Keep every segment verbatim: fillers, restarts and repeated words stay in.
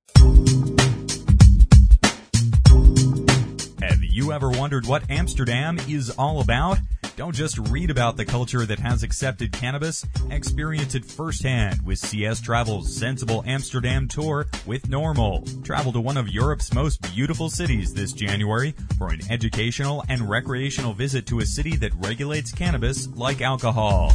Have you ever wondered what Amsterdam is all about? Don't just read about the culture that has accepted cannabis. Experience it firsthand with C S Travel's Sensible Amsterdam Tour with Normal. Travel to one of Europe's most beautiful cities this January for an educational and recreational visit to a city that regulates cannabis like alcohol.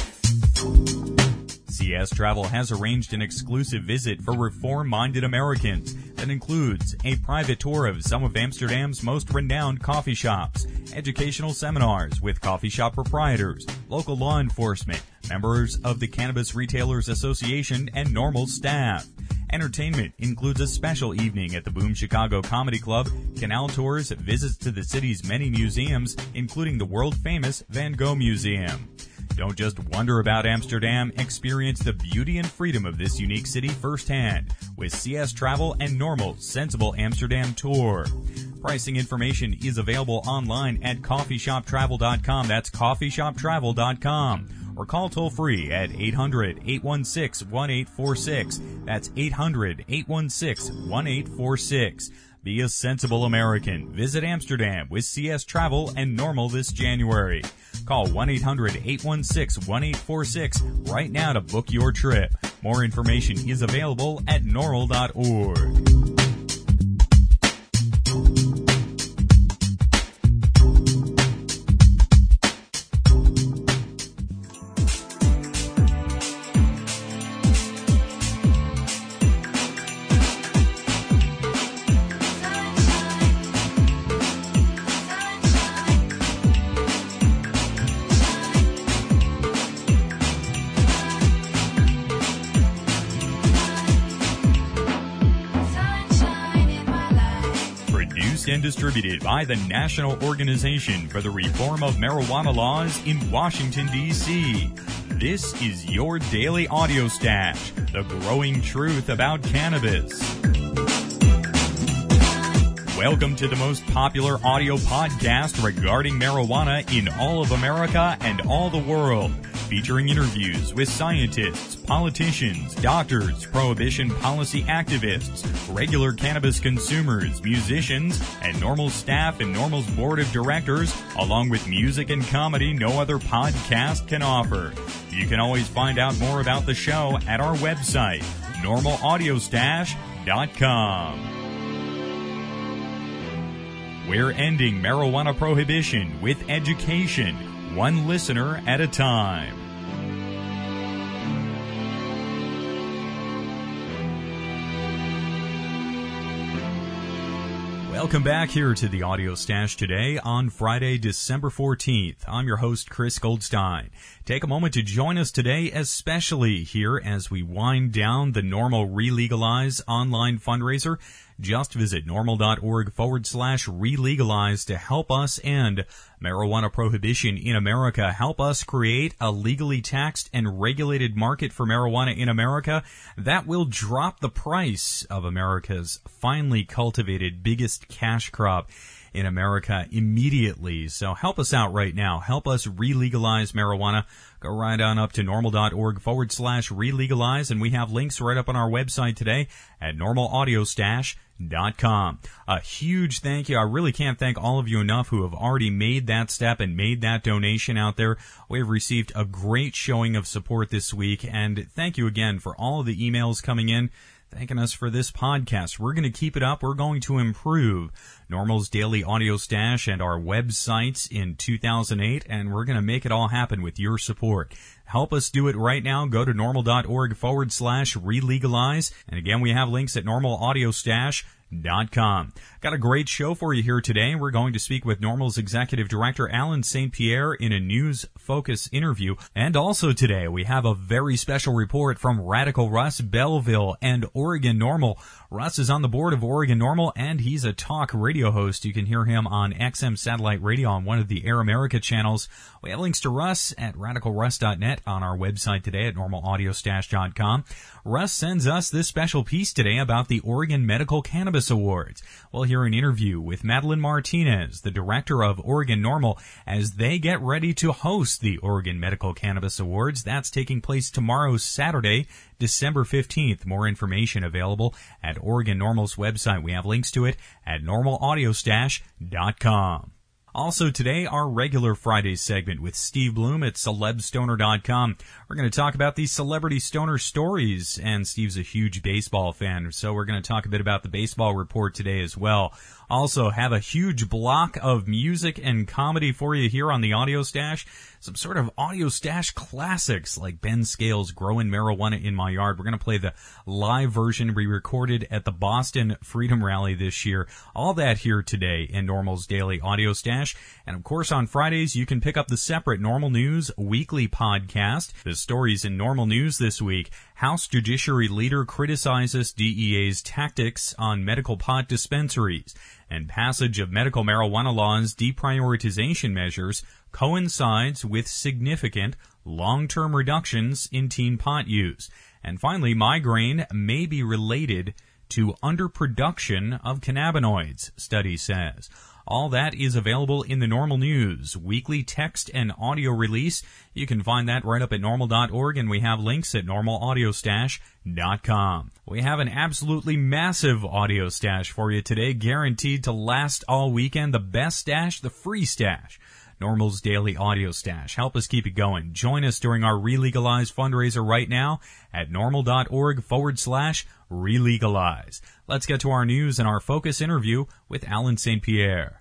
C S Travel has arranged an exclusive visit for reform-minded Americans that includes a private tour of some of Amsterdam's most renowned coffee shops, educational seminars with coffee shop proprietors, local law enforcement, members of the Cannabis Retailers Association, and Normal staff. Entertainment includes a special evening at the Boom Chicago Comedy Club, canal tours, visits to the city's many museums, including the world-famous Van Gogh Museum. Don't just wonder about Amsterdam, experience the beauty and freedom of this unique city firsthand with C S Travel and Normal's Sensible Amsterdam Tour. Pricing information is available online at coffee shop travel dot com. That's coffee shop travel dot com. Or call toll-free at eight hundred, eight one six, one eight four six. That's eight hundred, eight one six, one eight four six. Be a sensible American. Visit Amsterdam with C S Travel and Normal this January. Call one eight hundred, eight one six, one eight four six right now to book your trip. More information is available at normal dot org. And distributed by the National Organization for the Reform of Marijuana Laws in Washington, D C This is your daily audio stash, the growing truth about cannabis. Welcome to the most popular audio podcast regarding marijuana in all of America and all the world, featuring interviews with scientists, politicians, doctors, prohibition policy activists, regular cannabis consumers, musicians, and Normal staff and Normal's board of directors, along with music and comedy no other podcast can offer. You can always find out more about the show at our website, normal audio stash dot com. We're ending marijuana prohibition with education, one listener at a time. Welcome back here to the Audio Stash today on Friday, December fourteenth. I'm your host, Chris Goldstein. Take a moment to join us today, especially here as we wind down the Normal Relegalize online fundraiser. Just visit normal.org forward slash relegalize to help us end marijuana prohibition in America. Help us create a legally taxed and regulated market for marijuana in America that will drop the price of America's finely cultivated biggest cash crop in America immediately. So help us out right now. Help us relegalize marijuana. Go right on up to normal.org forward slash relegalize, and we have links right up on our website today at normal audio stash dot com. A huge thank you. I really can't thank all of you enough who have already made that step and made that donation out there. We have received a great showing of support this week, and thank you again for all of the emails coming in thanking us for this podcast. We're going to keep it up. We're going to improve Normal's Daily Audio Stash and our websites in two thousand eight, and we're going to make it all happen with your support. Help us do it right now. Go to normal.org forward slash relegalize. And again, we have links at normal audio stash dot com. Got a great show for you here today. We're going to speak with Normal's Executive Director Alan Saint Pierre in a News Focus interview. And also today, we have a very special report from Radical Russ Belleville and Oregon Normal. Russ is on the board of Oregon Normal, and he's a talk radio host. You can hear him on X M Satellite Radio on one of the Air America channels. We have links to Russ at radical russ dot net get on our website today at normal audio stash dot com. Russ sends us this special piece today about the Oregon Medical Cannabis Awards. We'll hear an interview with Madeline Martinez, the director of Oregon NORML, as they get ready to host the Oregon Medical Cannabis Awards. That's taking place tomorrow, Saturday, December fifteenth. More information available at Oregon NORML's website. We have links to it at normal audio stash dot com. Also today, our regular Friday segment with Steve Bloom at celeb stoner dot com. We're going to talk about these celebrity stoner stories, and Steve's a huge baseball fan, so we're going to talk a bit about the baseball report today as well. Also have a huge block of music and comedy for you here on the Audio Stash. Some sort of Audio Stash classics like Ben Scales' Growing Marijuana in My Yard. We're going to play the live version we recorded at the Boston Freedom Rally this year. All that here today in NORML's Daily Audio Stash. And of course on Fridays you can pick up the separate NORML News weekly podcast. The stories in NORML News this week: House Judiciary Leader criticizes D E A's tactics on medical pot dispensaries, and passage of medical marijuana laws deprioritization measures coincides with significant long-term reductions in teen pot use. And finally, migraine may be related to underproduction of cannabinoids, study says. All that is available in the NORML News weekly text and audio release. You can find that right up at normal dot org, and we have links at normal audio stash dot com. We have an absolutely massive audio stash for you today, guaranteed to last all weekend. The best stash, the free stash. NORML's Daily Audio Stash. Help us keep it going. Join us during our Relegalize fundraiser right now at normal dot org forward slash relegalize. Let's get to our news and our focus interview with Alan Saint Pierre.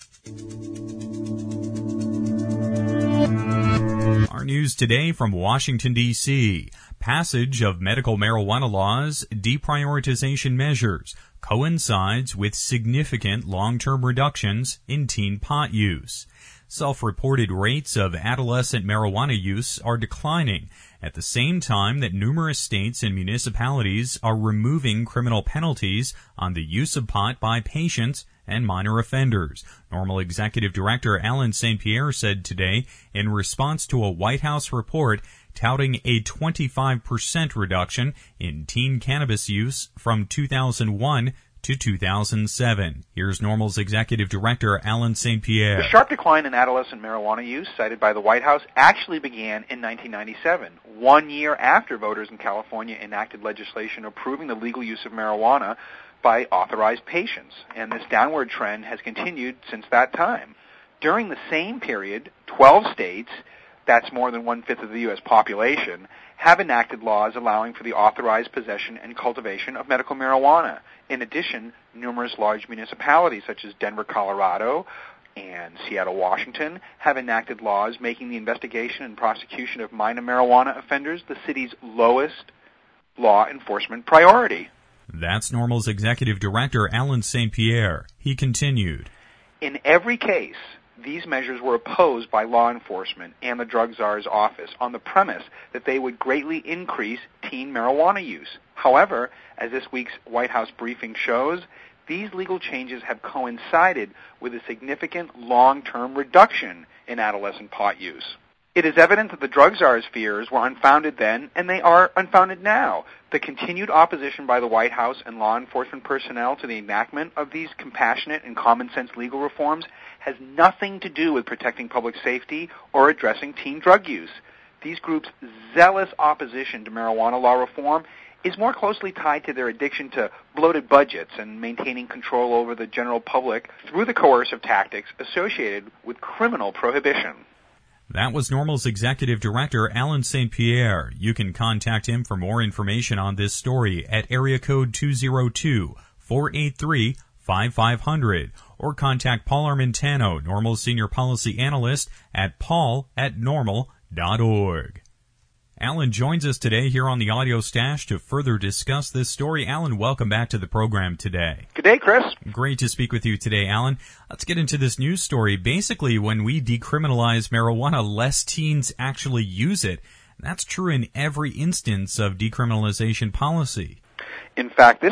Our news today from Washington, D C Passage of medical marijuana laws deprioritization measures coincides with significant long-term reductions in teen pot use. Self-reported rates of adolescent marijuana use are declining at the same time that numerous states and municipalities are removing criminal penalties on the use of pot by patients and minor offenders. NORML Executive Director Alan Saint Pierre said today in response to a White House report touting a twenty-five percent reduction in teen cannabis use from two thousand one to two thousand seven. Here's NORML's Executive Director, Alan Saint Pierre. The sharp decline in adolescent marijuana use cited by the White House actually began in nineteen ninety-seven, one year after voters in California enacted legislation approving the legal use of marijuana by authorized patients, and this downward trend has continued since that time. During the same period, twelve states, that's more than one-fifth of the U S population, have enacted laws allowing for the authorized possession and cultivation of medical marijuana. In addition, numerous large municipalities such as Denver, Colorado, and Seattle, Washington, have enacted laws making the investigation and prosecution of minor marijuana offenders the city's lowest law enforcement priority. That's NORML's Executive Director, Alan Saint Pierre. He continued. In every case, these measures were opposed by law enforcement and the Drug Czar's office on the premise that they would greatly increase teen marijuana use. However, as this week's White House briefing shows, these legal changes have coincided with a significant long-term reduction in adolescent pot use. It is evident that the Drug Czar's fears were unfounded then, and they are unfounded now. The continued opposition by the White House and law enforcement personnel to the enactment of these compassionate and common-sense legal reforms has nothing to do with protecting public safety or addressing teen drug use. These groups' zealous opposition to marijuana law reform is more closely tied to their addiction to bloated budgets and maintaining control over the general public through the coercive tactics associated with criminal prohibition. That was NORML's Executive Director, Alan Saint Pierre. You can contact him for more information on this story at area code two oh two, four eight three, five five zero zero or contact Paul Armentano, NORML's Senior Policy Analyst, at paul at normal dot org. Alan joins us today here on the Audio Stash to further discuss this story. Alan, welcome back to the program today. Good day, Chris. Great to speak with you today, Alan. Let's get into this news story. Basically, when we decriminalize marijuana, less teens actually use it. That's true in every instance of decriminalization policy. In fact, this is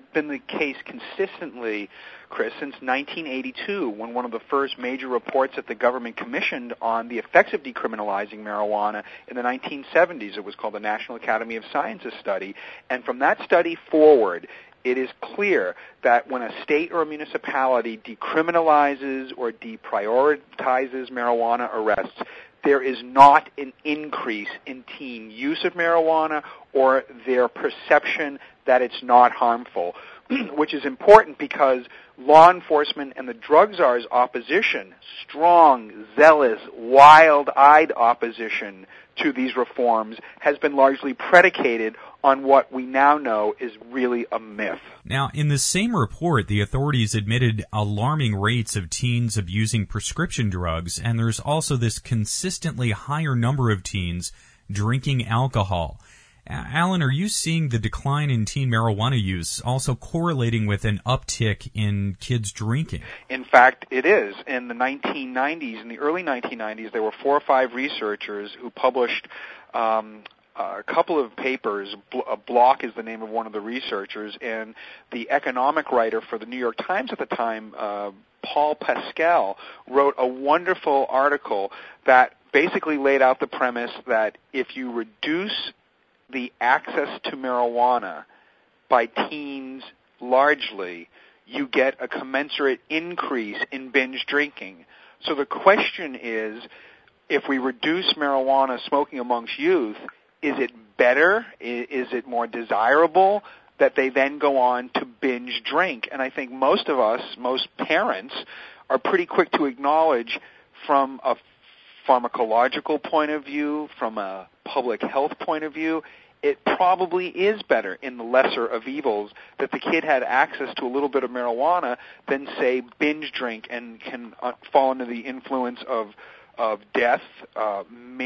been the case consistently, Chris, since nineteen eighty-two, when one of the first major reports that the government commissioned on the effects of decriminalizing marijuana in the nineteen seventies. It was called the National Academy of Sciences study. And from that study forward, it is clear that when a state or a municipality decriminalizes or deprioritizes marijuana arrests, there is not an increase in teen use of marijuana or their perception that it's not harmful, which is important because law enforcement and the drug czar's opposition, strong, zealous, wild-eyed opposition to these reforms, has been largely predicated on what we now know is really a myth. Now, in the same report, the authorities admitted alarming rates of teens abusing prescription drugs, and there's also this consistently higher number of teens drinking alcohol. Alan, are you seeing the decline in teen marijuana use also correlating with an uptick in kids drinking? In fact, it is. In the nineteen nineties, in the early nineteen nineties, there were four or five researchers who published um, a couple of papers. A Block is the name of one of the researchers, and the economic writer for the New York Times at the time, uh, Paul Pascal, wrote a wonderful article that basically laid out the premise that if you reduce the access to marijuana by teens largely, you get a commensurate increase in binge drinking. So the question is, if we reduce marijuana smoking amongst youth, is it better? Is it more desirable that they then go on to binge drink? And I think most of us, most parents, are pretty quick to acknowledge from a pharmacological point of view, from a public health point of view, it probably is better in the lesser of evils that the kid had access to a little bit of marijuana than, say, binge drink and can uh, fall under the influence of of death, uh,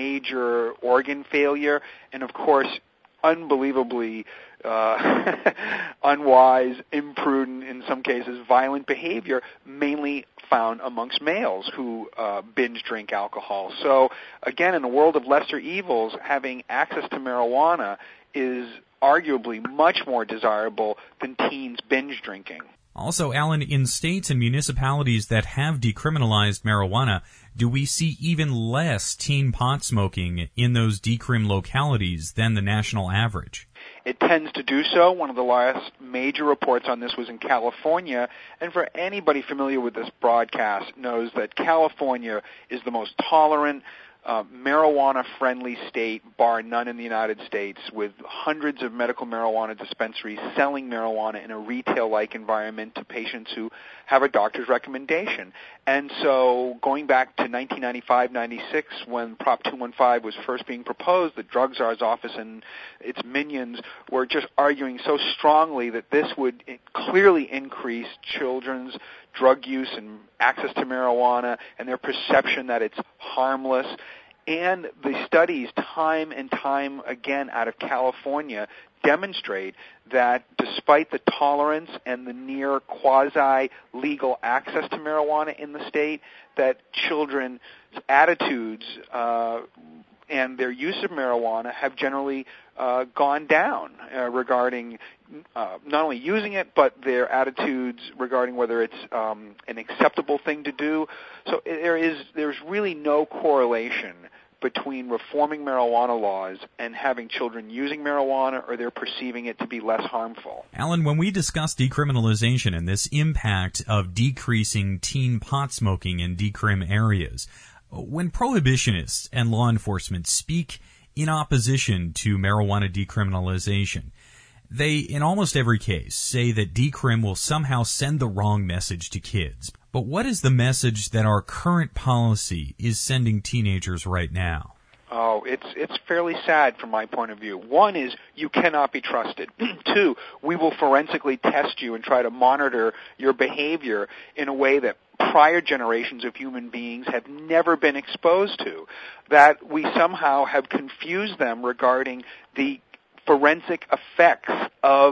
major organ failure, and, of course, unbelievably uh, unwise, imprudent, in some cases, violent behavior, mainly found amongst males who uh, binge drink alcohol. So, again, in the world of lesser evils, having access to marijuana is arguably much more desirable than teens binge drinking. Also, Alan, in states and municipalities that have decriminalized marijuana, do we see even less teen pot smoking in those decrim localities than the national average? It tends to do so. One of the last major reports on this was in California, and for anybody familiar with this broadcast knows that California is the most tolerant, Uh, marijuana-friendly state, bar none in the United States, with hundreds of medical marijuana dispensaries selling marijuana in a retail-like environment to patients who have a doctor's recommendation. And so going back to nineteen ninety-five ninety-six, when Prop two fifteen was first being proposed, the Drug Czar's office and its minions were just arguing so strongly that this would clearly increase children's drug use and access to marijuana and their perception that it's harmless. And the studies time and time again out of California demonstrate that despite the tolerance and the near quasi-legal access to marijuana in the state, that children's attitudes uh, and their use of marijuana have generally uh, gone down uh, regarding uh, not only using it, but their attitudes regarding whether it's um, an acceptable thing to do. So there is there's really no correlation between reforming marijuana laws and having children using marijuana or they're perceiving it to be less harmful. Alan, when we discuss decriminalization and this impact of decreasing teen pot smoking in decrim areas, when prohibitionists and law enforcement speak in opposition to marijuana decriminalization, they, in almost every case, say that decrim will somehow send the wrong message to kids. But what is the message that our current policy is sending teenagers right now? Oh, it's it's fairly sad from my point of view. One is you cannot be trusted. Two, we will forensically test you and try to monitor your behavior in a way that prior generations of human beings have never been exposed to, that we somehow have confused them regarding the forensic effects of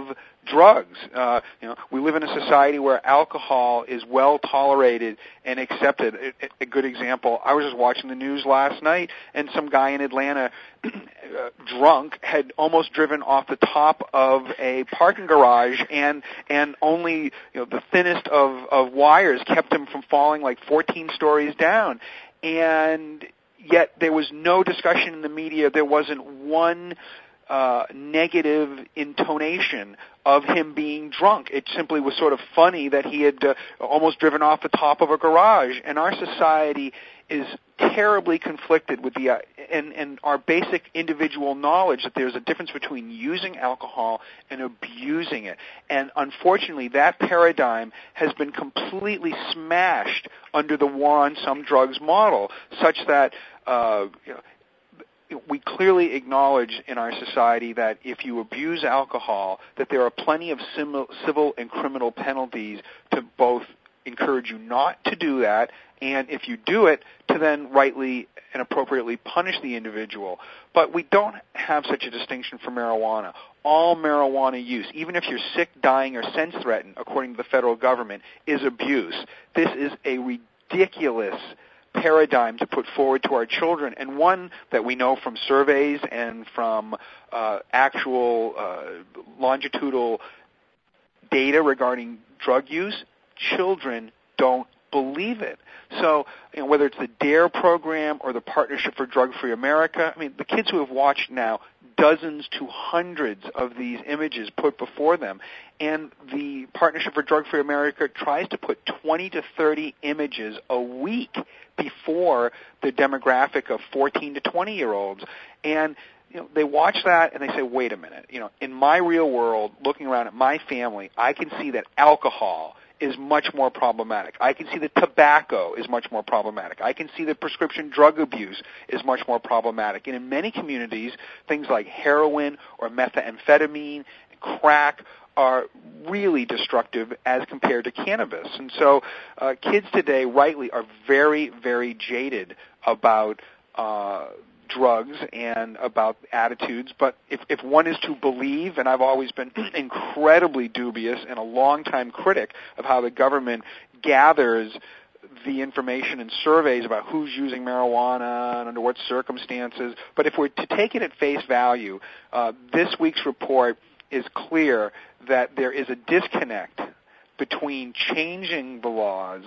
drugs. Uh, you know, we live in a society where alcohol is well tolerated and accepted. A, a good example, I was just watching the news last night, and some guy in Atlanta, uh, drunk, had almost driven off the top of a parking garage, and and only you know the thinnest of, of wires kept him from falling like fourteen stories down. And yet there was no discussion in the media. There wasn't one Uh, negative intonation of him being drunk. It simply was sort of funny that he had uh, almost driven off the top of a garage. And our society is terribly conflicted with the uh, and, and our basic individual knowledge that there's a difference between using alcohol and abusing it. And unfortunately, that paradigm has been completely smashed under the war on some drugs model, such that uh, you know, we clearly acknowledge in our society that if you abuse alcohol, that there are plenty of civil and criminal penalties to both encourage you not to do that, and if you do it, to then rightly and appropriately punish the individual. But we don't have such a distinction for marijuana. All marijuana use, even if you're sick, dying, or sense threatened, according to the federal government, is abuse. This is a ridiculous paradigm to put forward to our children, and one that we know from surveys and from uh, actual uh, longitudinal data regarding drug use, children don't believe it. So, you know, whether it's the DARE program or the Partnership for Drug-Free America, I mean, the kids who have watched now dozens to hundreds of these images put before them, and the Partnership for Drug-Free America tries to put twenty to thirty images a week before the demographic of fourteen to twenty-year-olds. And you know, they watch that and they say, wait a minute, you know, in my real world, looking around at my family, I can see that alcohol is much more problematic. I can see that tobacco is much more problematic. I can see that prescription drug abuse is much more problematic. And in many communities, things like heroin or methamphetamine, crack are really destructive as compared to cannabis. And so uh, kids today, rightly, are very, very jaded about uh drugs and about attitudes, but if, if one is to believe, and I've always been incredibly dubious and a long-time critic of how the government gathers the information and surveys about who's using marijuana and under what circumstances, but if we're to take it at face value, uh, this week's report is clear that there is a disconnect between changing the laws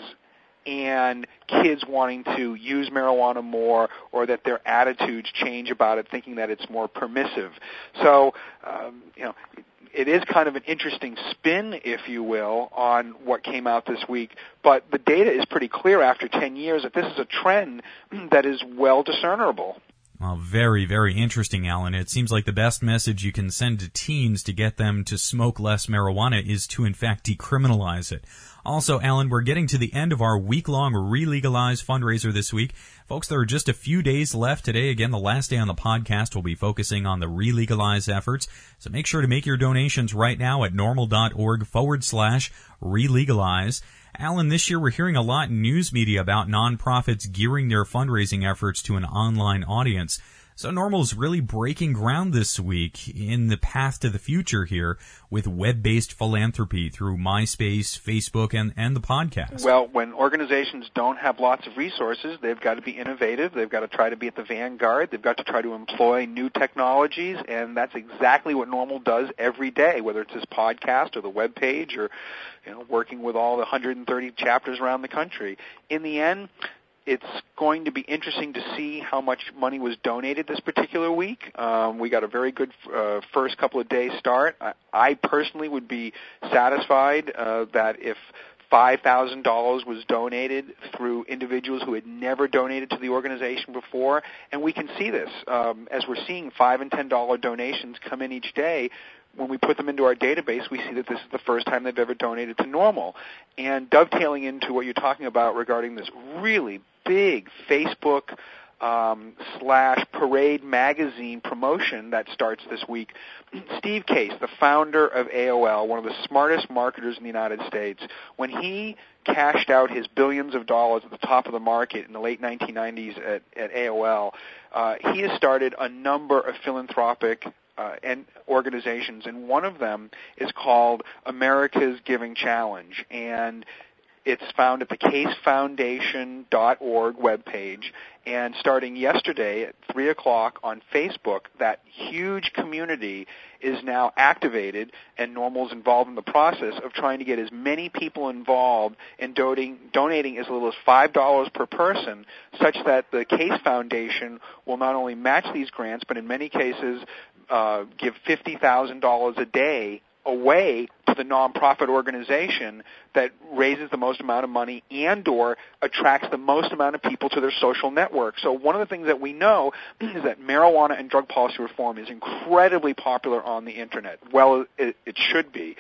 and kids wanting to use marijuana more, or that their attitudes change about it, thinking that it's more permissive. So, um, you know, it is kind of an interesting spin, if you will, on what came out this week. But the data is pretty clear after ten years that this is a trend that is well discernible. Well, very, very interesting, Alan. It seems like the best message you can send to teens to get them to smoke less marijuana is to, in fact, decriminalize it. Also, Alan, we're getting to the end of our week-long Relegalize fundraiser this week. Folks, there are just a few days left today. Again, the last day on the podcast will be focusing on the Relegalize efforts. So make sure to make your donations right now at normal.org forward slash relegalize. Alan, this year we're hearing a lot in news media about nonprofits gearing their fundraising efforts to an online audience. So Normal's really breaking ground this week in the path to the future here with web-based philanthropy through MySpace, Facebook, and, and the podcast. Well, when organizations don't have lots of resources, they've got to be innovative. They've got to try to be at the vanguard. They've got to try to employ new technologies, and that's exactly what Normal does every day, whether it's this podcast or the web page or you know, working with all the one hundred thirty chapters around the country. In the end, it's going to be interesting to see how much money was donated this particular week. Um, we got a very good uh, first couple of days start. I, I personally would be satisfied uh, that if five thousand dollars was donated through individuals who had never donated to the organization before, and we can see this. Um, as we're seeing five and ten dollar donations come in each day, when we put them into our database, we see that this is the first time they've ever donated to Normal. And dovetailing into what you're talking about regarding this really big Facebook um, slash Parade magazine promotion that starts this week, Steve Case, the founder of A O L, one of the smartest marketers in the United States, when he cashed out his billions of dollars at the top of the market in the late nineteen nineties at, at A O L, uh, he has started a number of philanthropic uh, and organizations, and one of them is called America's Giving Challenge, and it's found at the case foundation dot org webpage, and starting yesterday at three o'clock on Facebook, that huge community is now activated, and NORML's involved in the process of trying to get as many people involved in donating, donating as little as five dollars per person, such that the Case Foundation will not only match these grants, but in many cases uh, give fifty thousand dollars a day away to the nonprofit organization that raises the most amount of money and or attracts the most amount of people to their social network. So one of the things that we know is that marijuana and drug policy reform is incredibly popular on the Internet. Well, it, it should be.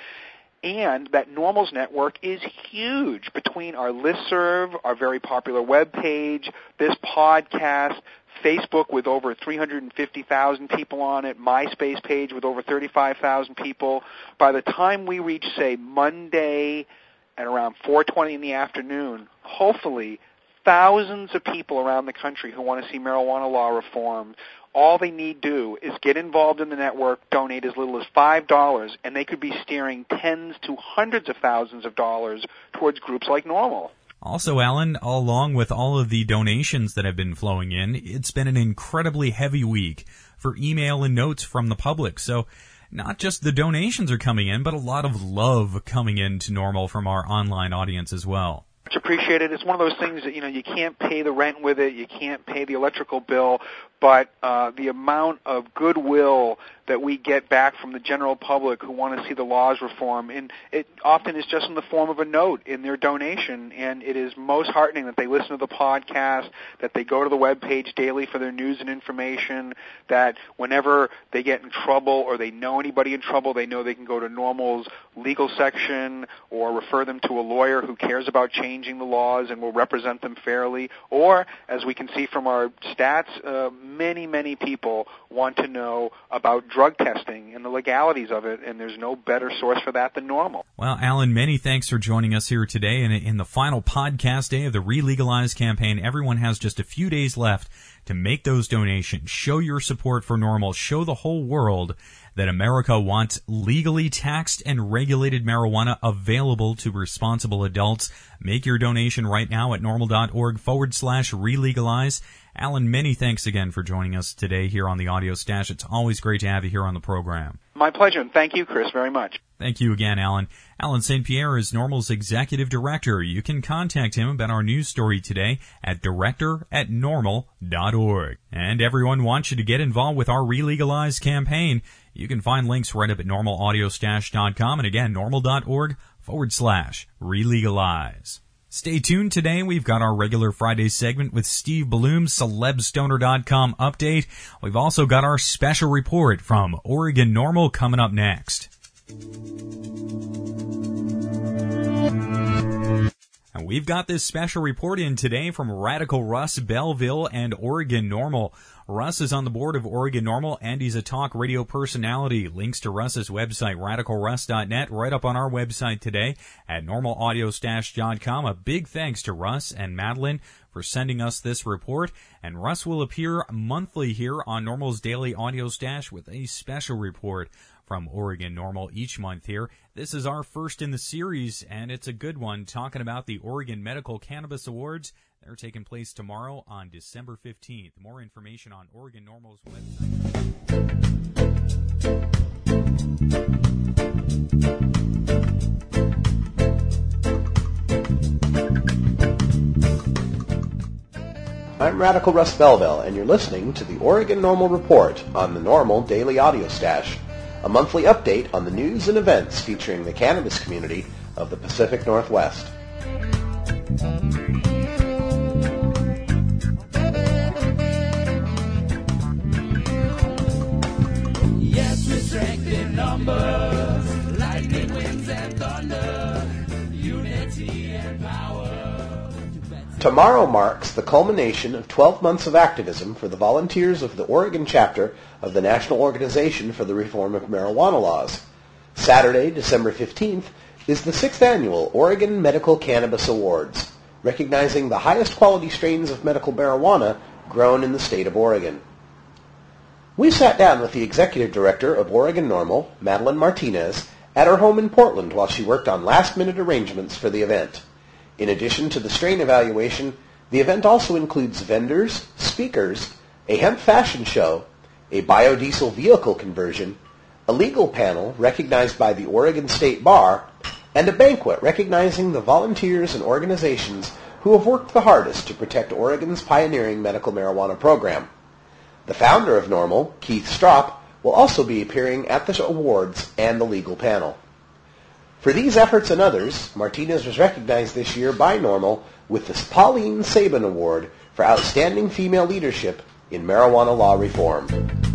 And that NORML's network is huge between our listserv, our very popular webpage, this podcast, Facebook with over three hundred fifty thousand people on it, MySpace page with over thirty-five thousand people. By the time we reach, say, Monday at around four twenty in the afternoon, hopefully thousands of people around the country who want to see marijuana law reform, all they need do is get involved in the network, donate as little as five dollars, and they could be steering tens to hundreds of thousands of dollars towards groups like NORML. Also, Alan, along with all of the donations that have been flowing in, it's been an incredibly heavy week for email and notes from the public. So not just the donations are coming in, but a lot of love coming in to NORML from our online audience as well. Much appreciated. It's one of those things that, you know, you can't pay the rent with it, you can't pay the electrical bill, but uh, the amount of goodwill that we get back from the general public who want to see the laws reform, and it often is just in the form of a note in their donation, and it is most heartening that they listen to the podcast, that they go to the webpage daily for their news and information, that whenever they get in trouble or they know anybody in trouble, they know they can go to NORML's legal section or refer them to a lawyer who cares about changing the laws and will represent them fairly. Or, as we can see from our stats, uh, many, many people want to know about drug testing and the legalities of it, and there's no better source for that than NORML. Well, Alan, many thanks for joining us here today. And in the final podcast day of the Relegalize campaign, everyone has just a few days left to make those donations. Show your support for NORML. Show the whole world that America wants legally taxed and regulated marijuana available to responsible adults. Make your donation right now at normal.org forward slash relegalize. Alan, many thanks again for joining us today here on the Audio Stash. It's always great to have you here on the program. My pleasure, and thank you, Chris, very much. Thank you again, Alan. Alan Saint Pierre is NORML's executive director. You can contact him about our news story today at director at normal dot org. And everyone wants you to get involved with our Relegalize campaign. You can find links right up at normal audio stash dot com, and again, normal.org forward slash relegalize. Stay tuned today. We've got our regular Friday segment with Steve Bloom's celeb stoner dot com update. We've also got our special report from Oregon NORML coming up next. And we've got this special report in today from Radical Russ Belleville and Oregon NORML. Russ is on the board of Oregon NORML, and he's a talk radio personality. Links to Russ's website, radical russ dot net, right up on our website today at normal audio stash dot com. A big thanks to Russ and Madeline for sending us this report. And Russ will appear monthly here on NORML's Daily Audio Stash with a special report from Oregon NORML each month here. This is our first in the series, and it's a good one, talking about the Oregon Medical Cannabis Awards. They're taking place tomorrow on December fifteenth. More information on Oregon NORML's website. I'm Radical Russ Belleville, and you're listening to the Oregon NORML Report on the NORML Daily Audio Stash, a monthly update on the news and events featuring the cannabis community of the Pacific Northwest. Yes, restricted numbers, lightning, winds, and thunder, unity and power. Tomorrow marks the culmination of twelve months of activism for the volunteers of the Oregon chapter of the National Organization for the Reform of Marijuana Laws. Saturday, December fifteenth, is the sixth annual Oregon Medical Cannabis Awards, recognizing the highest quality strains of medical marijuana grown in the state of Oregon. We sat down with the executive director of Oregon NORML, Madeline Martinez, at her home in Portland while she worked on last-minute arrangements for the event. In addition to the strain evaluation, the event also includes vendors, speakers, a hemp fashion show, a biodiesel vehicle conversion, a legal panel recognized by the Oregon State Bar, and a banquet recognizing the volunteers and organizations who have worked the hardest to protect Oregon's pioneering medical marijuana program. The founder of NORML, Keith Stroup, will also be appearing at the awards and the legal panel. For these efforts and others, Martinez was recognized this year by NORML with the Pauline Sabin Award for Outstanding Female Leadership in Marijuana Law Reform.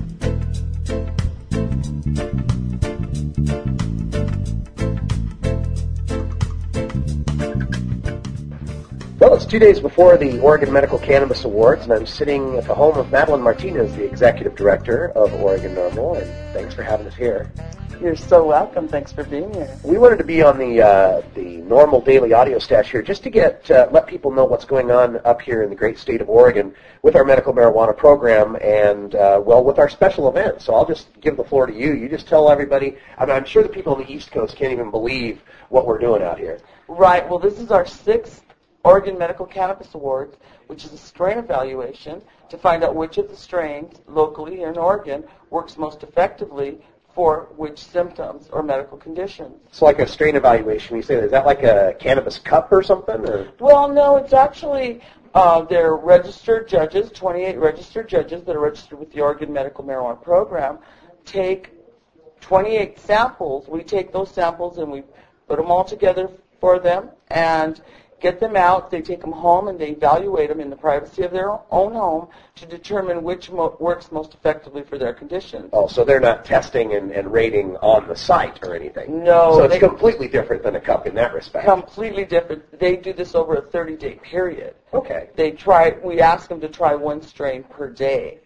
Well, it's two days before the Oregon Medical Cannabis Awards, and I'm sitting at the home of Madeline Martinez, the Executive Director of Oregon NORML, and thanks for having us here. You're so welcome. Thanks for being here. We wanted to be on the uh, the NORML Daily Audio Stash here just to get uh, let people know what's going on up here in the great state of Oregon with our medical marijuana program and, uh, well, with our special event. So I'll just give the floor to you. You just tell everybody. I mean, I'm sure the people on the East Coast can't even believe what we're doing out here. Right. Well, this is our sixth Oregon Medical Cannabis Awards, which is a strain evaluation to find out which of the strains locally here in Oregon works most effectively for which symptoms or medical conditions. So like a strain evaluation, you say, is that like a cannabis cup or something? Or? Well, no, it's actually, uh, they're registered judges, twenty-eight registered judges that are registered with the Oregon Medical Marijuana Program, take twenty-eight samples. We take those samples and we put them all together for them and get them out. They take them home and they evaluate them in the privacy of their own home to determine which mo- works most effectively for their conditions. Oh, so they're not testing and, and rating on the site or anything? No. So it's they, completely different than a cup in that respect? Completely different. They do this over a thirty-day period. Okay. They try. We ask them to try one strain per day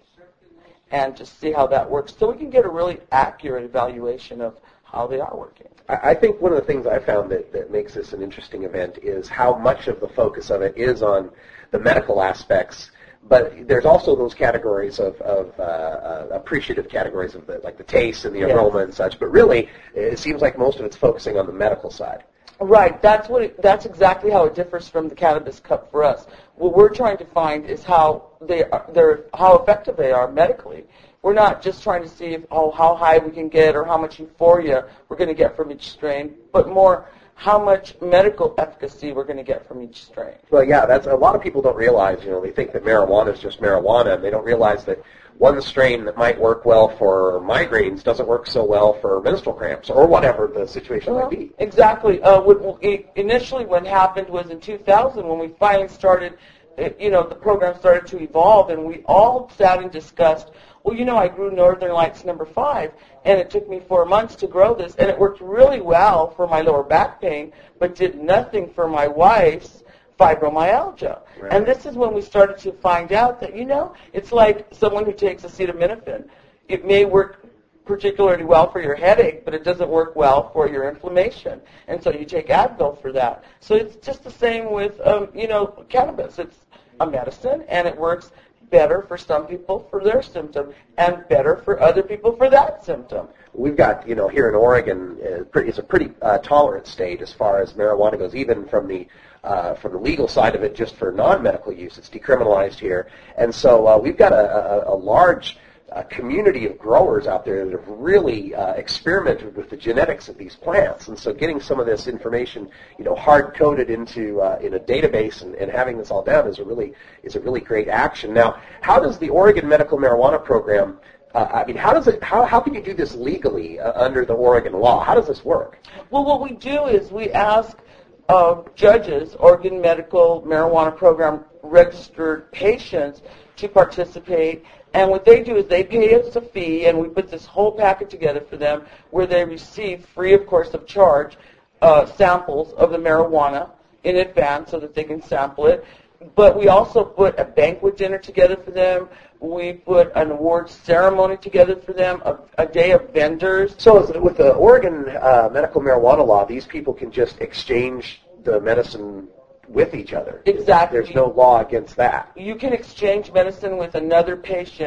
and just see how that works so we can get a really accurate evaluation of how they are working. I think one of the things I found that, that makes this an interesting event is how much of the focus of it is on the medical aspects, but there's also those categories of, of uh, uh, appreciative categories of the, like the taste and the Yes. aroma and such, but really it seems like most of it's focusing on the medical side. Right. That's what. It, that's exactly how it differs from the cannabis cup for us. What we're trying to find is how they are, they're how effective they are medically. We're not just trying to see if, oh, how high we can get or how much euphoria we're going to get from each strain, but more how much medical efficacy we're going to get from each strain. Well, yeah, that's a lot of people don't realize. You know, they think that marijuana is just marijuana, and they don't realize that one strain that might work well for migraines doesn't work so well for menstrual cramps or whatever the situation Well, might be. exactly. Uh, what, initially, what happened was in two thousand when we finally started. You know, the program started to evolve, and we all sat and discussed. Well, you know, I grew Northern Lights number five, and it took me four months to grow this, and it worked really well for my lower back pain, but did nothing for my wife's fibromyalgia. Right. And this is when we started to find out that, you know, it's like someone who takes acetaminophen. It may work particularly well for your headache, but it doesn't work well for your inflammation. And so you take Advil for that. So it's just the same with, um, you know, cannabis. It's a medicine, and it works better for some people for their symptom and better for other people for that symptom. We've got, you know, here in Oregon, uh, pretty, it's a pretty uh, tolerant state as far as marijuana goes, even from the uh, from the legal side of it, just for non-medical use. It's decriminalized here. And so uh, we've got a, a, a large uh, community of growers out there that have really uh, experimented with the genetics of these plants. And so getting some of this information, you know, hard-coded into uh, in a database and, and having this all down is a really is a really great action. Now, how does the Oregon Medical Marijuana Program Uh, I mean, how does it? How how can you do this legally uh, under the Oregon law? How does this work? Well, what we do is we ask uh, judges, Oregon Medical Marijuana Program registered patients to participate, and what they do is they pay us a fee, and we put this whole packet together for them, where they receive, free of course of charge, uh, samples of the marijuana in advance so that they can sample it. But we also put a banquet dinner together for them. We put an awards ceremony together for them, a, a day of vendors. So is it with the Oregon uh, medical marijuana law, these people can just exchange the medicine with each other? Exactly. There's no law against that. You can exchange medicine with another patient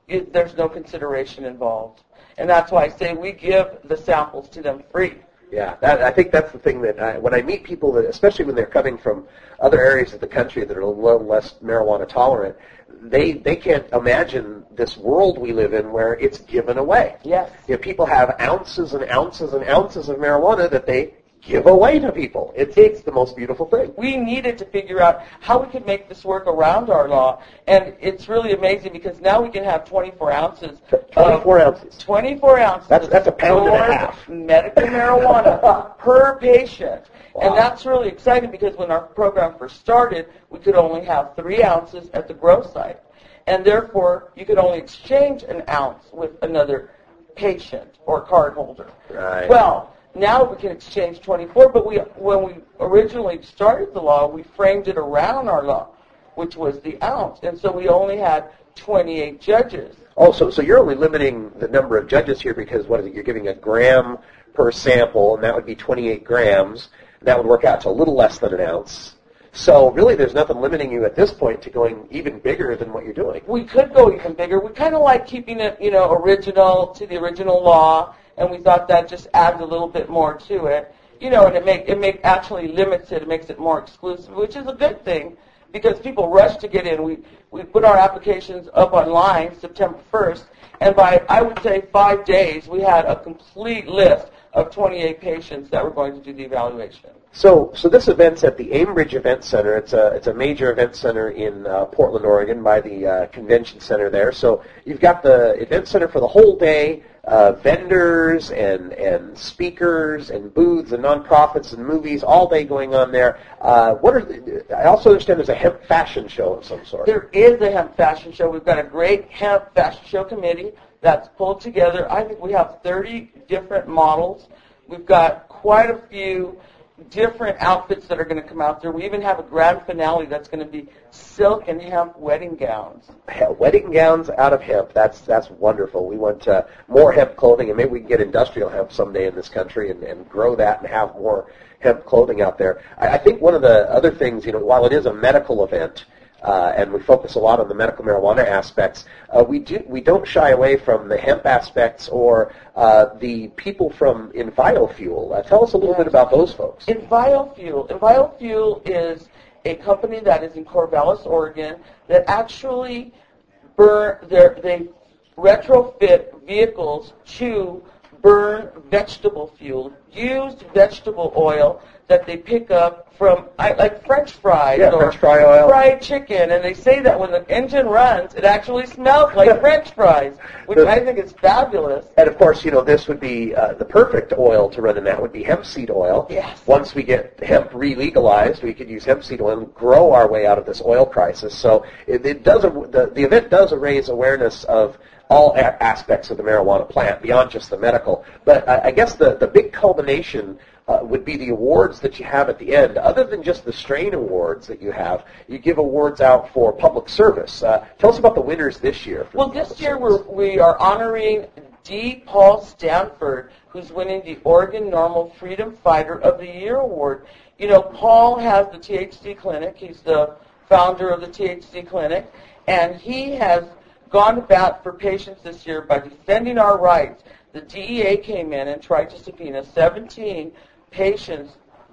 it, there's no consideration involved. And that's why I say we give the samples to them free. Yeah, that, I think that's the thing that I, when I meet people, that, especially when they're coming from other areas of the country that are a little less marijuana tolerant, they they can't imagine this world we live in where it's given away. Yes. You know, people have ounces and ounces and ounces of marijuana that they give away to people. It's, it's the most beautiful thing. We needed to figure out how we could make this work around our law, and it's really amazing because now we can have twenty-four ounces. twenty-four ounces. twenty-four ounces. That's, that's a pound and a stored half. Medical marijuana per patient. Wow. And that's really exciting because when our program first started, we could only have three ounces at the grow site. And therefore, you could only exchange an ounce with another patient or card holder. Right. Well, now we can exchange twenty-four, but we, when we originally started the law, we framed it around our law, which was the ounce. And so we only had twenty-eight judges. Oh, so, so you're only limiting the number of judges here because, what is it, you're giving a gram per sample, and that would be twenty-eight grams. That would work out to a little less than an ounce. So really there's nothing limiting you at this point to going even bigger than what you're doing. We could go even bigger. We kind of like keeping it, you know, original to the original law, and we thought that just added a little bit more to it. You know, and it make it make actually limits it, it makes it more exclusive, which is a good thing because people rush to get in. We we put our applications up online September first, and by, I would say, five days, we had a complete list of twenty-eight patients that were going to do the evaluation. So, so this event's at the Aimbridge Event Center. It's a it's a major event center in uh, Portland, Oregon, by the uh, convention center there. So you've got the event center for the whole day, uh, vendors and and speakers and booths and nonprofits and movies all day going on there. Uh, what are the, I also understand there's a hemp fashion show of some sort. There is a hemp fashion show. We've got a great hemp fashion show committee that's pulled together. I think we have thirty different models. We've got quite a few different outfits that are going to come out there. We even have a grand finale that's going to be silk and hemp wedding gowns. Wedding gowns out of hemp. That's that's wonderful. We want uh, more hemp clothing, and maybe we can get industrial hemp someday in this country and, and grow that and have more hemp clothing out there. I, I think one of the other things, you know, while it is a medical event, Uh, and we focus a lot on the medical marijuana aspects, uh, we do we don't shy away from the hemp aspects or uh, the people from Enviofuel. Uh, tell us a little Yes. bit about those folks. Enviofuel. Enviofuel is a company that is in Corvallis, Oregon, that actually burn their they retrofit vehicles to burn vegetable fuel, used vegetable oil that they pick up from, I, like French fries Yeah, or French fry oil. fried chicken, and they say that when the engine runs, it actually smells like French fries, which I think is fabulous. And of course, you know, this would be uh, the perfect oil to run in that would be hemp seed oil. Yes. Once we get hemp re-legalized, we could use hemp seed oil and grow our way out of this oil crisis. So it, it does a, the, the event does raise awareness of all a- aspects of the marijuana plant beyond just the medical. But I, I guess the, the big culmination Uh, would be the awards that you have at the end. Other than just the strain awards that you have, you give awards out for public service. Uh, tell us about the winners this year. for Well, the this public year service. we're, we are honoring D. Paul Stanford, who's winning the Oregon Normal Freedom Fighter of the Year Award. You know, Paul has the T H C Clinic. He's the founder of the T H C Clinic, and he has gone to bat for patients this year by defending our rights. The D E A came in and tried to subpoena seventeen patients'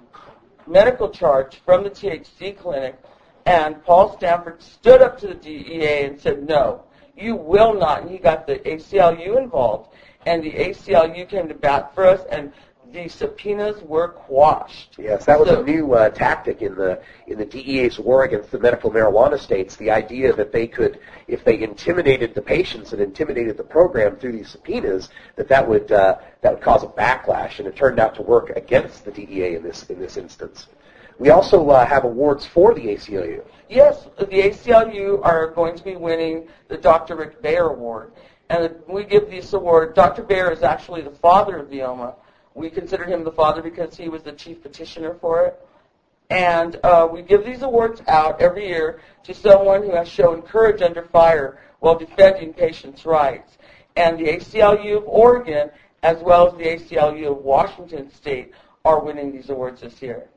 medical charge from the T H C clinic, and Paul Stanford stood up to the D E A and said, no, you will not. And he got the A C L U involved, and the A C L U came to bat for us, and the subpoenas were quashed. Yes, that was So- a new uh, tactic in the in the D E A's war against the medical marijuana states. The idea that they could, if they intimidated the patients and intimidated the program through these subpoenas, that that would uh, that would cause a backlash, and it turned out to work against the D E A in this in this instance. We also uh, have awards for the A C L U. Yes, the A C L U are going to be winning the Doctor Rick Bayer Award, and we give this award. Doctor Bayer is actually the father of the O M A. We consider him the father because he was the chief petitioner for it. And uh, we give these awards out every year to someone who has shown courage under fire while defending patients' rights. And the A C L U of Oregon, as well as the A C L U of Washington State, are winning these awards this year.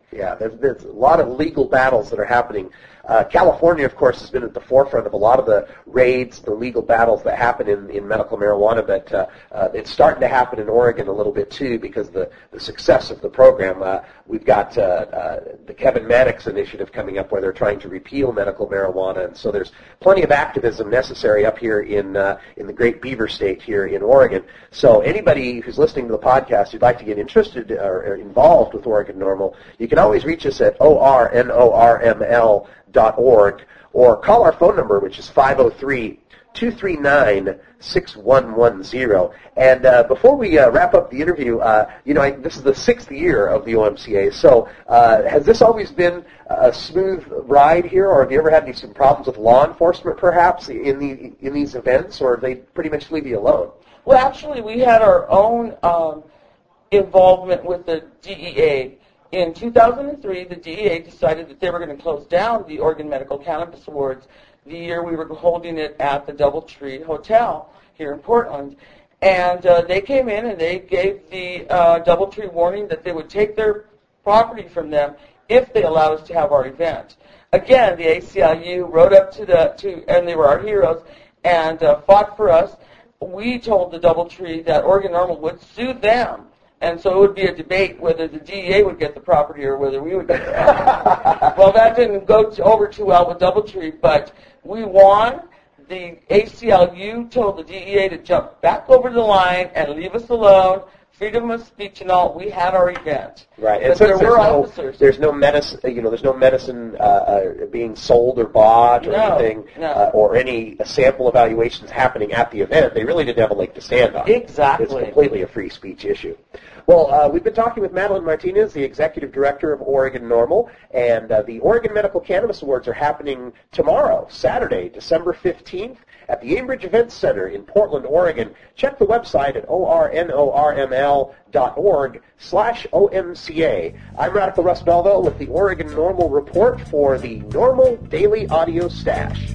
Yeah, there's, there's a lot of legal battles that are happening. Uh, California, of course, has been at the forefront of a lot of the raids, the legal battles that happen in, in medical marijuana, but uh, uh, it's starting to happen in Oregon a little bit too because of the, the success of the program. Uh, we've got uh, uh, the Kevin Mannix initiative coming up where they're trying to repeal medical marijuana, and so there's plenty of activism necessary up here in uh, in the Great Beaver State here in Oregon. So anybody who's listening to the podcast who'd like to get interested or, or involved with Oregon NORML, you can always reach us at O R N O R M L dot org or call our phone number, which is five oh three, two three nine, six one one zero. And uh, before we uh, wrap up the interview, uh, you know, I, this is the sixth year of the O M C A. So uh, has this always been a smooth ride here, or have you ever had any some problems with law enforcement, perhaps, in the in these events, or they pretty much leave you alone? Well, actually, we had our own um, involvement with the D E A. In two thousand three, the D E A decided that they were going to close down the Oregon Medical Cannabis Awards the year we were holding it at the DoubleTree Hotel here in Portland. And uh, they came in and they gave the uh, DoubleTree warning that they would take their property from them if they allowed us to have our event. Again, the A C L U rode up to the, to, and they were our heroes, and uh, fought for us. We told the DoubleTree that Oregon NORML would sue them. And so it would be a debate whether the D E A would get the property or whether we would get the property. Well, that didn't go to, over too well with DoubleTree, but we won. The A C L U told the D E A to jump back over the line and leave us alone. Freedom of speech and all. We had our event. Right, but and so there there's were no, officers. There's no medicine, you know, there's no medicine uh, uh, being sold or bought or No, anything, no. Uh, or any sample evaluations happening at the event. They really didn't have a leg to stand on. Exactly. It's completely a free speech issue. Well, uh, we've been talking with Madeline Martinez, the executive director of Oregon NORML, and uh, the Oregon Medical Cannabis Awards are happening tomorrow, Saturday, December fifteenth, at the Ambridge Events Center in Portland, Oregon. Check the website at O R N O R M L dot org slash O M C A. I'm Radical Russ Belville with the Oregon NORML Report for the NORML Daily Audio Stash.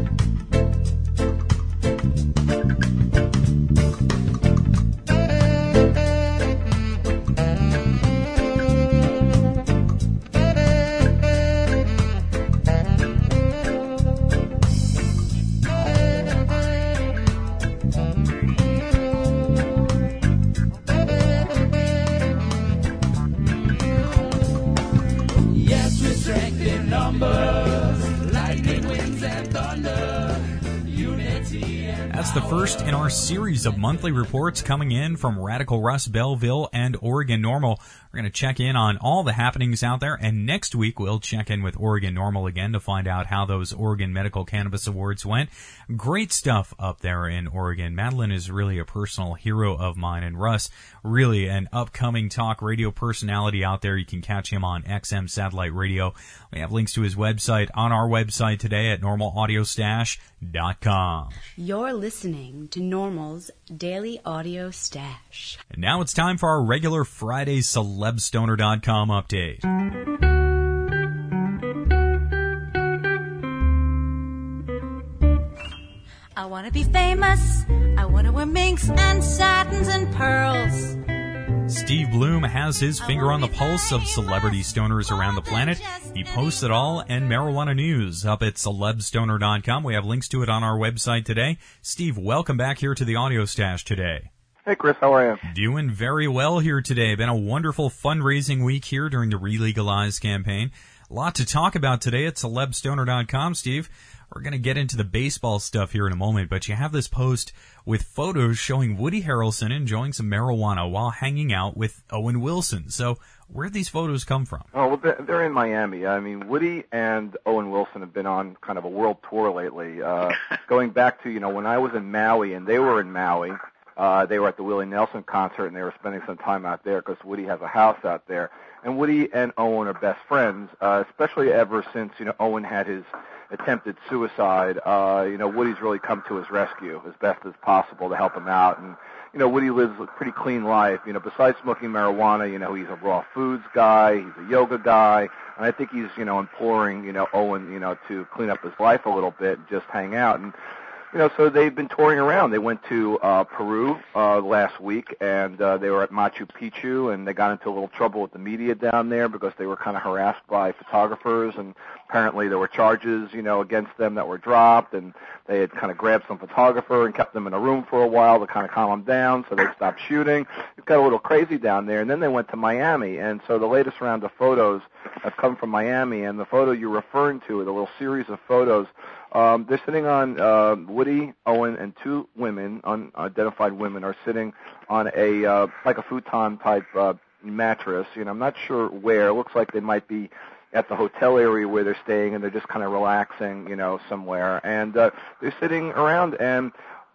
That's the first in our series of monthly reports coming in from Radical Russ Belville and Oregon NORML. We're going to check in on all the happenings out there, and next week we'll check in with Oregon NORML again to find out how those Oregon Medical Cannabis Awards went. Great stuff up there in Oregon. Madeline is really a personal hero of mine, and Russ, really an upcoming talk radio personality out there. You can catch him on X M Satellite Radio. We have links to his website on our website today at normal audio stash dot com. You're listening to NORML's Daily Audio Stash. And now it's time for our regular Friday celeb stoner dot com update. I want to be famous. I want to wear minks and satins and pearls. Steve Bloom has his finger on the pulse of celebrity stoners around the planet. He posts it all and marijuana news up at celeb stoner dot com. We have links to it on our website today. Steve, welcome back here to the Audio Stash today. Hey, Chris, how are you? Doing very well here today. Been a wonderful fundraising week here during the Relegalize campaign. A lot to talk about today at celeb stoner dot com, Steve. We're going to get into the baseball stuff here in a moment, but you have this post with photos showing Woody Harrelson enjoying some marijuana while hanging out with Owen Wilson. So where'd these photos come from? Oh, well, they're, they're in Miami. I mean, Woody and Owen Wilson have been on kind of a world tour lately, uh, going back to, you know, when I was in Maui and they were in Maui. Uh, they were at the Willie Nelson concert, and they were spending some time out there because Woody has a house out there. And Woody and Owen are best friends, uh, especially ever since, you know, Owen had his attempted suicide. Uh, you know, Woody's really come to his rescue as best as possible to help him out. And, you know, Woody lives a pretty clean life. You know, besides smoking marijuana, you know, he's a raw foods guy, he's a yoga guy, and I think he's, you know, imploring, you know, Owen, you know, to clean up his life a little bit and just hang out. And you know, so they've been touring around. They went to uh, Peru uh, last week, and uh, they were at Machu Picchu, and they got into a little trouble with the media down there because they were kind of harassed by photographers, and apparently there were charges, you know, against them that were dropped, and they had kind of grabbed some photographer and kept them in a room for a while to kind of calm them down, so they stopped shooting. It got a little crazy down there, and then they went to Miami, and so the latest round of photos have come from Miami, and the photo you're referring to, the little series of photos, um, they're sitting on, uh, Woody, Owen, and two women, unidentified women, are sitting on a, uh, like a futon-type uh, mattress. You know, I'm not sure where. It looks like they might be at the hotel area where they're staying, and they're just kind of relaxing, you know, somewhere. And uh, they're sitting around, and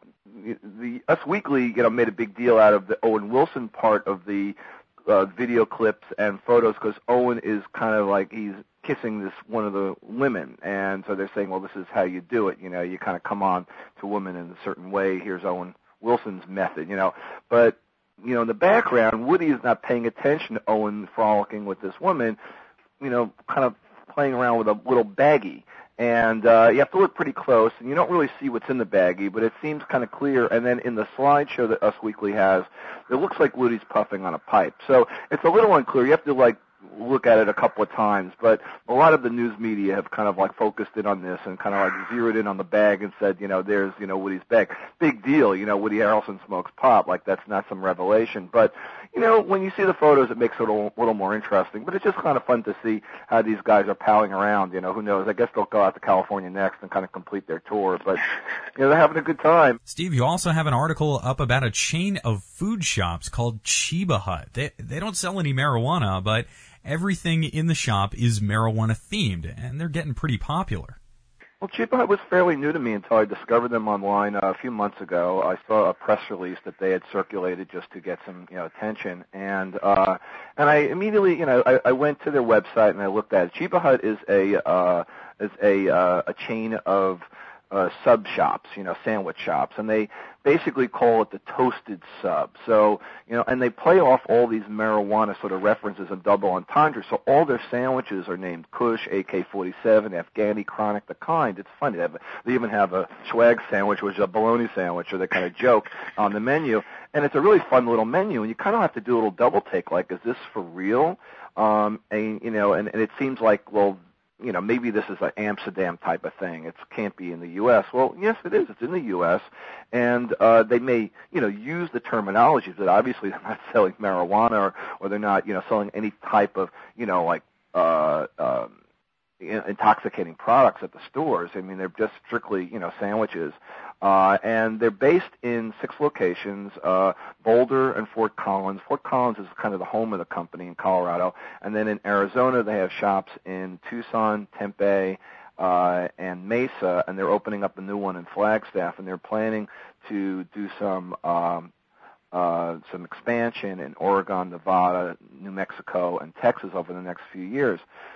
the Us Weekly, you know, made a big deal out of the Owen Wilson part of the uh, video clips and photos because Owen is kind of like he's kissing this one of the women, and so they're saying, well, this is how you do it. You know, you kind of come on to women in a certain way. Here's Owen Wilson's method, you know. But, you know, in the background, Woody is not paying attention to Owen frolicking with this woman, you know, kind of playing around with a little baggie. And uh, you have to look pretty close, and you don't really see what's in the baggie, but it seems kind of clear. And then in the slideshow that Us Weekly has, it looks like Woody's puffing on a pipe. So it's a little unclear. You have to, like, look at it a couple of times, but a lot of the news media have kind of like focused in on this and kind of like zeroed in on the bag and said, you know, there's, you know, Woody's bag. Big deal, you know, Woody Harrelson smokes pot, like that's not some revelation. But, you know, when you see the photos, it makes it a little, little more interesting. But it's just kind of fun to see how these guys are palling around, you know, who knows. I guess they'll go out to California next and kind of complete their tour, but, you know, they're having a good time. Steve, you also have an article up about a chain of food shops called Cheba Hut. They, they don't sell any marijuana, but everything in the shop is marijuana themed, and they're getting pretty popular. Well, Cheba Hut was fairly new to me until I discovered them online uh, a few months ago. I saw a press release that they had circulated just to get some, you know, attention, and uh, and I immediately, you know, I, I went to their website and I looked at it. Cheba Hut is a uh, is a uh, a chain of uh, sub shops, you know, sandwich shops, and they basically call it the toasted sub. So, you know, and they play off all these marijuana sort of references and double entendres. So all their sandwiches are named Kush, A K forty-seven, Afghani, Chronic, the kind. It's funny. They, have, they even have a swag sandwich, which is a bologna sandwich, or they kind of joke on the menu. And it's a really fun little menu, and you kind of have to do a little double take, like, is this for real? Um, and, you know, and, and it seems like, well, you know, maybe this is an Amsterdam type of thing. It can't be in the U S Well, yes, it is. It's in the U S And uh, they may, you know, use the terminology that obviously they're not selling marijuana or, or they're not, you know, selling any type of, you know, like uh, um, intoxicating products at the stores. I mean, they're just strictly, you know, sandwiches. Uh, and they're based in six locations, uh, Boulder and Fort Collins. Fort Collins is kind of the home of the company in Colorado. And then in Arizona, they have shops in Tucson, Tempe, uh, and Mesa, and they're opening up a new one in Flagstaff, and they're planning to do some, um, uh, some expansion in Oregon, Nevada, New Mexico, and Texas over the next few years.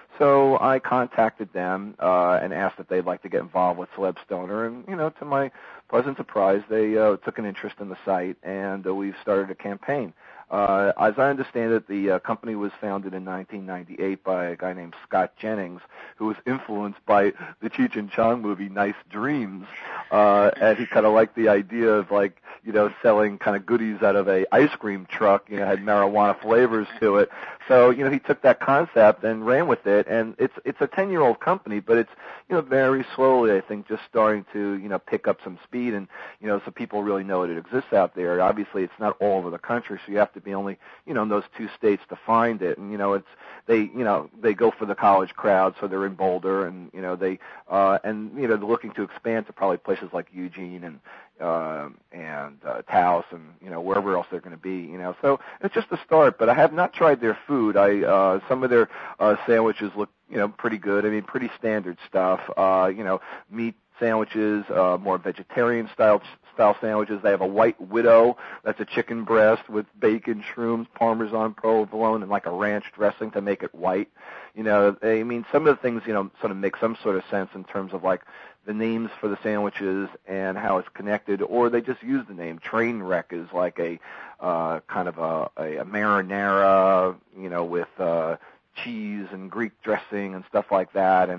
So I contacted them uh, and asked if they'd like to get involved with Celeb Stoner, and, you know, to my pleasant surprise, they uh, took an interest in the site, and uh, we've started a campaign. Uh, as I understand it, the uh, company was founded in nineteen ninety-eight by a guy named Scott Jennings, who was influenced by the Cheech and Chong movie Nice Dreams, uh, and he kind of liked the idea of, like, you know, selling kind of goodies out of a ice cream truck, you know, had marijuana flavors to it. So, you know, he took that concept and ran with it, and it's it's a ten-year-old company, but it's, you know, very slowly, I think, just starting to, you know, pick up some speed, and, you know, so people really know it exists out there. Obviously, it's not all over the country, so you have to be only, you know, in those two states to find it, and, you know, it's, they, you know, they go for the college crowd, so they're in Boulder, and, you know, they, uh, and, you know, they're looking to expand to probably places like Eugene and, uh, and, uh, Taos and, you know, wherever else they're going to be, you know, so it's just a start, but I have not tried their food. I, uh, some of their, uh, sandwiches look, you know, pretty good. I mean, pretty standard stuff, uh, you know, meat sandwiches, uh, more vegetarian style style sandwiches. They have a white widow, that's a chicken breast with bacon, shrooms, Parmesan, provolone, and like a ranch dressing to make it white. You know, I mean, some of the things, you know, sort of make some sort of sense in terms of like the names for the sandwiches and how it's connected, or they just use the name. Trainwreck is like a uh, kind of a, a, a marinara, you know, with uh, cheese and Greek dressing and stuff like that, and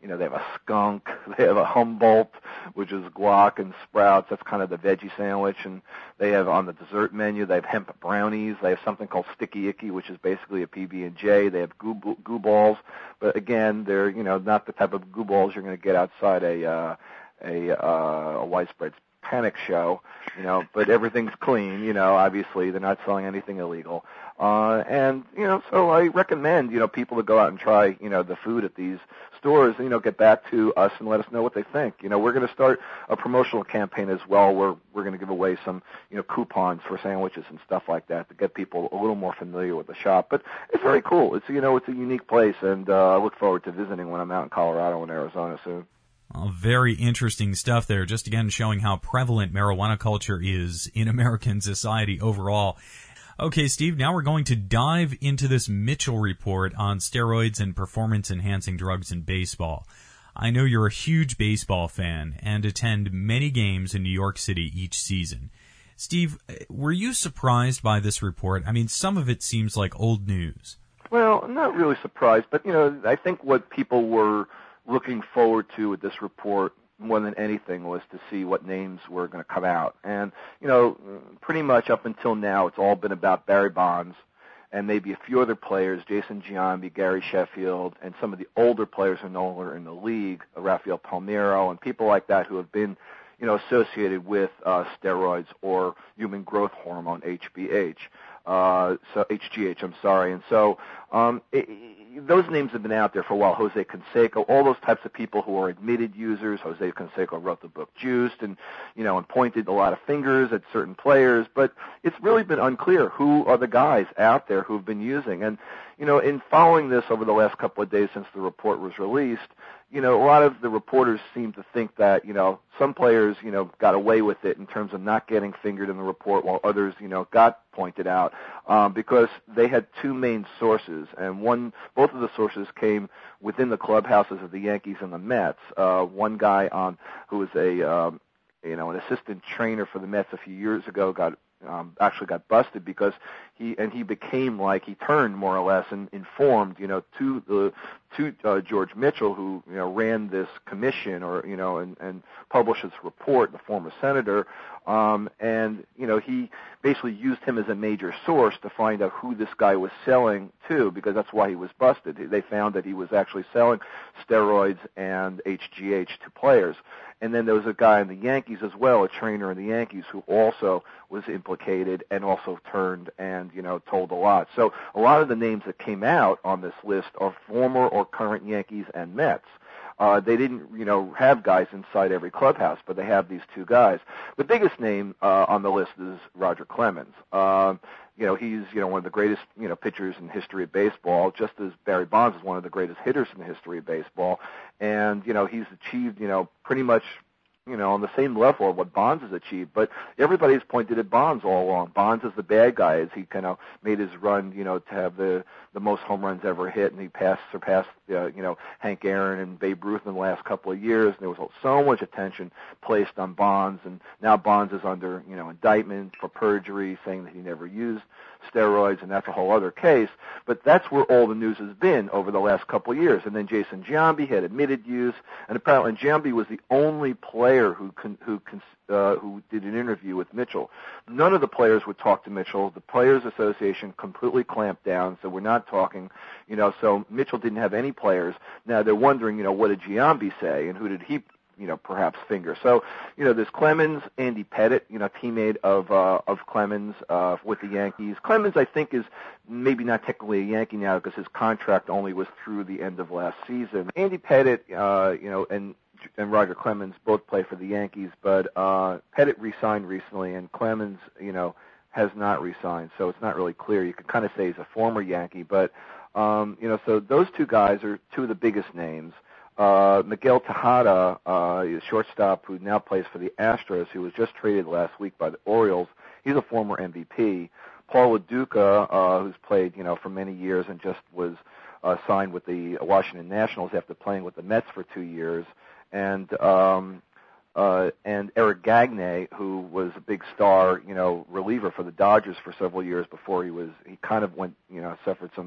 You know, they have a skunk, they have a Humboldt, which is guac and sprouts. That's kind of the veggie sandwich. And they have on the dessert menu, they have hemp brownies. They have something called Sticky Icky, which is basically a P B and J. They have goo, goo balls. But again, they're, you know, not the type of goo balls you're going to get outside a, uh, a, uh, a widespread panic show, you know, but everything's clean, you know, obviously they're not selling anything illegal. Uh, and, you know, so I recommend, you know, people to go out and try, you know, the food at these stores, you know, get back to us and let us know what they think. You know, we're going to start a promotional campaign as well where we're going to give away some, you know, coupons for sandwiches and stuff like that to get people a little more familiar with the shop. But it's very cool. It's, you know, it's a unique place, and uh, I look forward to visiting when I'm out in Colorado and Arizona soon. Well, very interesting stuff there. Just again showing how prevalent marijuana culture is in American society overall. Okay, Steve, now we're going to dive into this Mitchell report on steroids and performance-enhancing drugs in baseball. I know you're a huge baseball fan and attend many games in New York City each season. Steve, were you surprised by this report? I mean, some of it seems like old news. Well, I'm not really surprised, but, you know, I think what people were looking forward to with this report more than anything was to see what names were going to come out. And, you know, pretty much up until now, it's all been about Barry Bonds and maybe a few other players, Jason Giambi, Gary Sheffield, and some of the older players who are no longer in the league, Rafael Palmeiro, and people like that who have been, you know, associated with uh, steroids or human growth hormone, H B H. Uh, so H G H, I'm sorry. And so um, it, those names have been out there for a while. Jose Canseco, all those types of people who are admitted users. Jose Canseco wrote the book Juiced and, you know, and pointed a lot of fingers at certain players. But it's really been unclear who are the guys out there who've been using. And, you know, in following this over the last couple of days since the report was released, you know, a lot of the reporters seem to think that, you know, some players, you know, got away with it in terms of not getting fingered in the report while others, you know, got pointed out um, because they had two main sources. And one, both of the sources came within the clubhouses of the Yankees and the Mets. Uh, one guy on who was a, um, you know, an assistant trainer for the Mets a few years ago got Um, actually got busted because he and he became like he turned more or less and informed, you know, to the to uh, George Mitchell, who, you know, ran this commission or, you know, and, and published this report, the former senator, um, and, you know, he basically used him as a major source to find out who this guy was selling to, because that's why he was busted. They found that he was actually selling steroids and H G H to players. And then there was a guy in the Yankees as well, a trainer in the Yankees, who also was implicated and also turned and, you know, told a lot. So a lot of the names that came out on this list are former or current Yankees and Mets. Uh, they didn't, you know, have guys inside every clubhouse, but they have these two guys. The biggest name uh, on the list is Roger Clemens. Um, you know, he's, you know, one of the greatest, you know, pitchers in the history of baseball, just as Barry Bonds is one of the greatest hitters in the history of baseball. And, you know, he's achieved, you know, pretty much, you know, on the same level of what Bonds has achieved. But everybody's pointed at Bonds all along. Bonds is the bad guy as he kind of made his run, you know, to have the the most home runs ever hit, and he passed surpassed, uh, you know, Hank Aaron and Babe Ruth in the last couple of years. And there was so much attention placed on Bonds, and now Bonds is under, you know, indictment for perjury, saying that he never used steroids, and that's a whole other case. But that's where all the news has been over the last couple of years. And then Jason Giambi had admitted use, and apparently Giambi was the only player who con, who con, uh, who did an interview with Mitchell. None of the players would talk to Mitchell. The Players Association completely clamped down, so we're not talking, you know, so Mitchell didn't have any players. Now they're wondering, you know, what did Giambi say, and who did he, you know, perhaps finger. So, you know, there's Clemens, Andy Pettitte, you know, teammate of uh, of Clemens uh, with the Yankees. Clemens, I think, is maybe not technically a Yankee now because his contract only was through the end of last season. Andy Pettitte, uh, you know, and and Roger Clemens both play for the Yankees, but uh, Pettitte re-signed recently, and Clemens, you know, has not re-signed, so it's not really clear. You could kind of say he's a former Yankee, but, um, you know, so those two guys are two of the biggest names. Uh, Miguel Tejada, uh, a shortstop who now plays for the Astros, who was just traded last week by the Orioles. He's a former M V P. Paul LaDuca, uh, who's played, you know, for many years and just was uh, signed with the Washington Nationals after playing with the Mets for two years. And um, uh, and Eric Gagne, who was a big star, you know, reliever for the Dodgers for several years before he was, he kind of went, you know, suffered some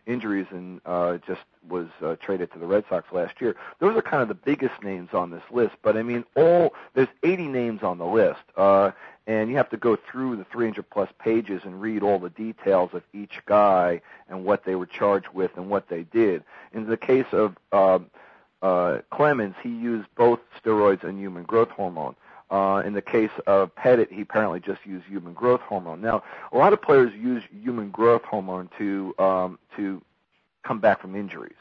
injuries and uh, just was uh, traded to the Red Sox last year. Those are kind of the biggest names on this list. But I mean, all there's eighty names on the list, uh, and you have to go through the three hundred plus pages and read all the details of each guy and what they were charged with and what they did. In the case of uh, uh, Clemens, he used both steroids and human growth hormone. Uh, in the case of Pettit, he apparently just used human growth hormone. Now, a lot of players use human growth hormone to um, to come back from injuries.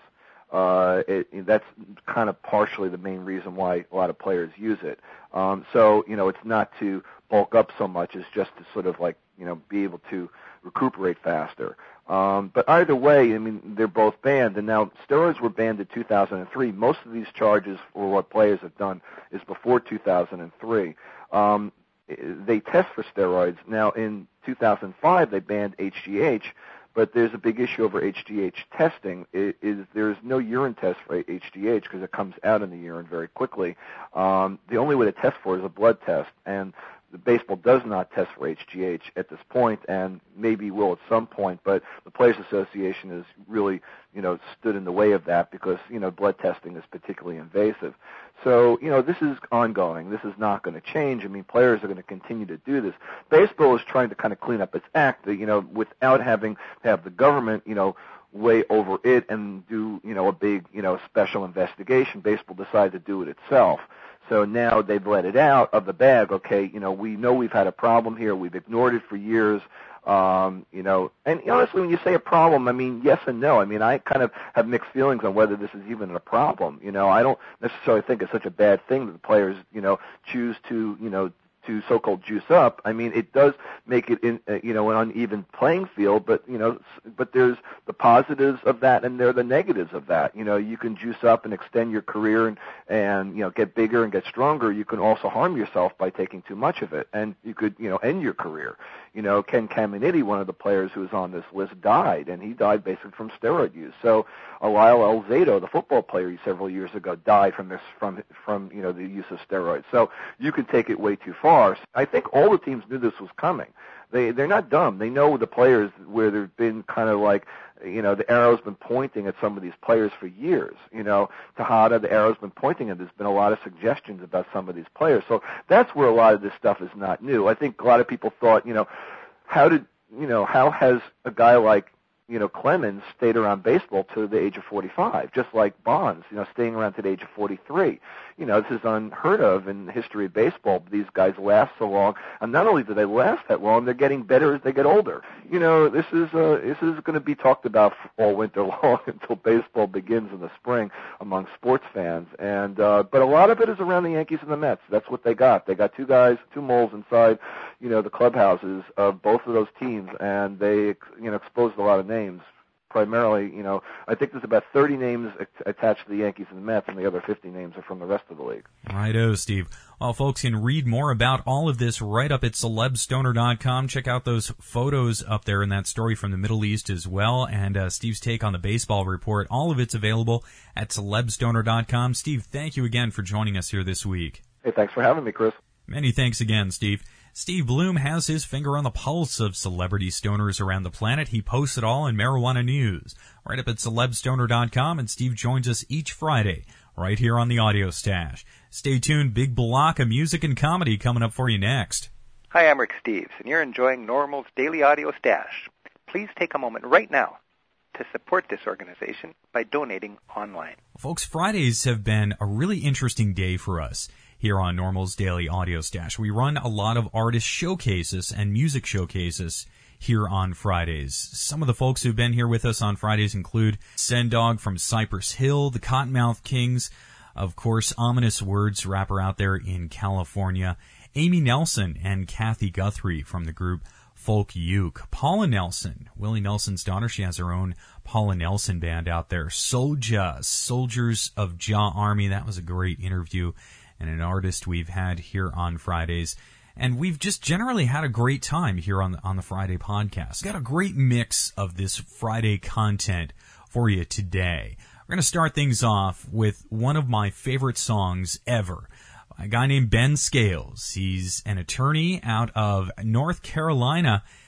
Uh, it, that's kind of partially the main reason why a lot of players use it. Um, so, you know, it's not to bulk up so much, it's just to sort of like, you know, be able to recuperate faster. Um, but either way, I mean, they're both banned. And now steroids were banned in two thousand three. Most of these charges for what players have done is before two thousand three. Um, they test for steroids. Now, in two thousand five, they banned H G H. But there's a big issue over H G H testing. It is there's no urine test for H G H because it comes out in the urine very quickly. Um, the only way to test for it is a blood test, and the baseball does not test for H G H at this point, and maybe will at some point. But the Players Association has really, you know, stood in the way of that because, you know, blood testing is particularly invasive. So, you know, this is ongoing. This is not going to change. I mean, players are going to continue to do this. Baseball is trying to kind of clean up its act, you know, without having to have the government, you know, weigh over it and do, you know, a big, you know, special investigation. Baseball decided to do it itself. So now they've let it out of the bag. Okay, you know, we know we've had a problem here. We've ignored it for years. Um, you know, and honestly, when you say a problem, I mean, yes and no. I mean, I kind of have mixed feelings on whether this is even a problem. You know, I don't necessarily think it's such a bad thing that the players, you know, choose to, you know, to so-called juice up. I mean, it does make it, in, uh, you know, an uneven playing field, but, you know, but there's the positives of that and there are the negatives of that. You know, you can juice up and extend your career and, and, you know, get bigger and get stronger. You can also harm yourself by taking too much of it, and you could, you know, end your career. You know, Ken Caminiti, one of the players who was on this list, died, and he died basically from steroid use. So, Lyle Alzado, the football player several years ago, died from this, from, from, you know, the use of steroids. So, you can take it way too far. I think all the teams knew this was coming. They, they're not dumb. They know the players where there's been kind of like, you know, the arrow's been pointing at some of these players for years. You know, Tejada, the arrow's been pointing at. There's been a lot of suggestions about some of these players. So that's where a lot of this stuff is not new. I think a lot of people thought, you know, how did, you know, how has a guy like, you know, Clemens stayed around baseball to the age of forty-five, just like Bonds, you know, staying around to the age of forty-three. You know, this is unheard of in the history of baseball. These guys last so long, and not only do they last that long, they're getting better as they get older. You know, this is uh, this is going to be talked about all winter long until baseball begins in the spring among sports fans. And uh, but a lot of it is around the Yankees and the Mets. That's what they got. They got two guys, two moles inside, you know, the clubhouses of both of those teams, and they, you know, exposed a lot of names. Names, primarily, you know, I think there's about thirty names attached to the Yankees and the Mets, and the other fifty names are from the rest of the league. Righto, Steve. Well, folks can read more about all of this right up at celeb stoner dot com. Check out those photos up there in that story from the Middle East as well, and uh, Steve's take on the baseball report. All of it's available at celeb stoner dot com. Steve, thank you again for joining us here this week. Hey, thanks for having me, Chris. Many thanks again, Steve. Steve Bloom has his finger on the pulse of celebrity stoners around the planet. He posts it all in Marijuana News right up at celeb stoner dot com, and Steve joins us each Friday right here on the Audio Stash. Stay tuned. Big block of music and comedy coming up for you next. Hi, I'm Rick Steves, and you're enjoying Normal's Daily Audio Stash. Please take a moment right now to support this organization by donating online. Folks, Fridays have been a really interesting day for us here on Normal's Daily Audio Stash. We run a lot of artist showcases and music showcases here on Fridays. Some of the folks who've been here with us on Fridays include Sendog from Cypress Hill, the Cottonmouth Kings, of course, Ominous Words rapper out there in California, Amy Nelson and Kathy Guthrie from the group Folk Uke, Paula Nelson, Willie Nelson's daughter. She has her own Paula Nelson band out there. Soulja, Soldiers of Jah Army. That was a great interview and an artist we've had here on Fridays. And we've just generally had a great time here on the, on the Friday podcast. Got a great mix of this Friday content for you today. We're going to start things off with one of my favorite songs ever. A guy named Ben Scales. He's an attorney out of North Carolina,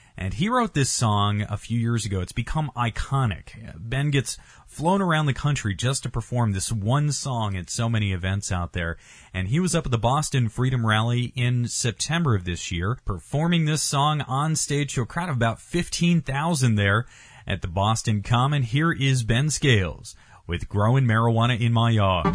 And he wrote this song a few years ago. It's become iconic. Ben gets flown around the country just to perform this one song at so many events out there. And he was up at the Boston Freedom Rally in September of this year, performing this song on stage to a crowd of about fifteen thousand there at the Boston Common. Here is Ben Scales with Growing Marijuana in My Yard.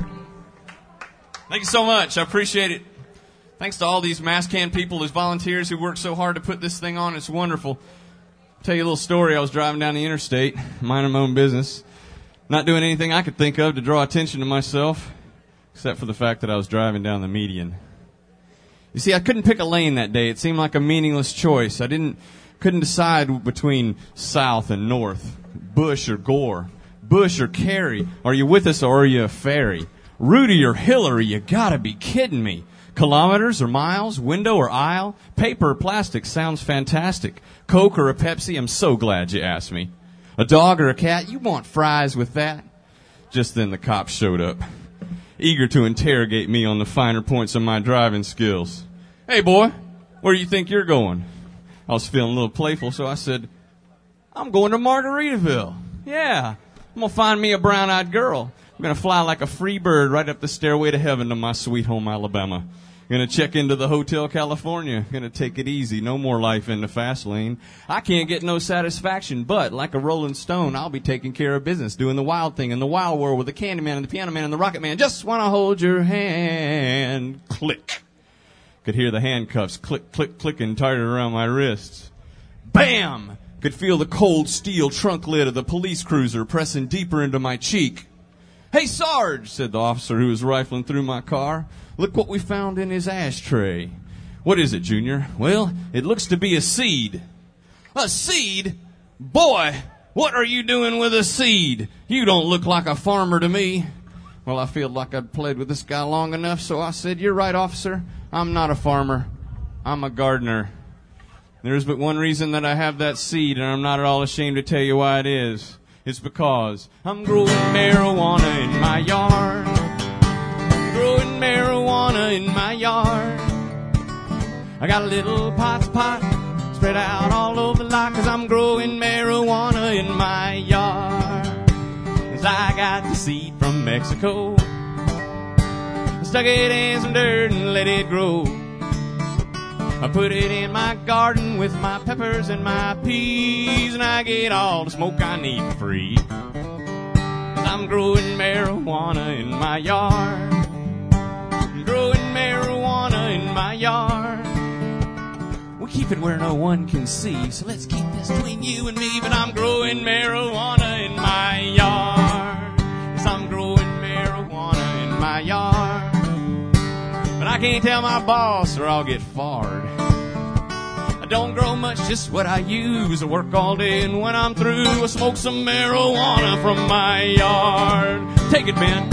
Thank you so much. I appreciate it. Thanks to all these Masscan people, these volunteers who worked so hard to put this thing on. It's wonderful. I'll tell you a little story. I was driving down the interstate, minding my own business, not doing anything I could think of to draw attention to myself, except for the fact that I was driving down the median. You see, I couldn't pick a lane that day. It seemed like a meaningless choice. I didn't, couldn't decide between south and north, Bush or Gore, Bush or Kerry. Are you with us or are you a fairy? Rudy or Hillary? You gotta be kidding me. Kilometers or miles, window or aisle, paper or plastic sounds fantastic. Coke or a Pepsi? I'm so glad you asked me. A dog or a cat? You want fries with that? Just then the cops showed up, eager to interrogate me on the finer points of my driving skills. Hey boy, where do you think you're going? I was feeling a little playful, so I said, I'm going to Margaritaville. Yeah, I'm going to find me a brown-eyed girl. I'm going to fly like a free bird right up the stairway to heaven to my sweet home, Alabama. Going to check into the Hotel California. Going to take it easy. No more life in the fast lane. I can't get no satisfaction, but like a rolling stone, I'll be taking care of business, doing the wild thing in the wild world with the candy man and the piano man and the rocket man. Just want to hold your hand. Click. Could hear the handcuffs click, click, clicking tighter around my wrists. Bam! Could feel the cold steel trunk lid of the police cruiser pressing deeper into my cheek. Hey, Sarge, said the officer who was rifling through my car. Look what we found in his ashtray. What is it, Junior? Well, it looks to be a seed. A seed? Boy, what are you doing with a seed? You don't look like a farmer to me. Well, I feel like I'd played with this guy long enough, so I said, you're right, officer. I'm not a farmer. I'm a gardener. There's but one reason that I have that seed, and I'm not at all ashamed to tell you why it is. It's because I'm growing marijuana in my yard. I'm growing marijuana in my yard. I got a little pot's pot spread out all over the lot, 'cause I'm growing marijuana in my yard. 'Cause I got the seed from Mexico. I stuck it in some dirt and let it grow. I put it in my garden with my peppers and my peas, and I get all the smoke I need for free. 'Cause I'm growing marijuana in my yard. I'm growing marijuana in my yard. We keep it where no one can see, so let's keep this between you and me. But I'm growing marijuana in my yard. Yes, I'm growing marijuana in my yard. But I can't tell my boss or I'll get fired. I don't grow much, just what I use. I work all day, and when I'm through, I smoke some marijuana from my yard. Take it, Ben.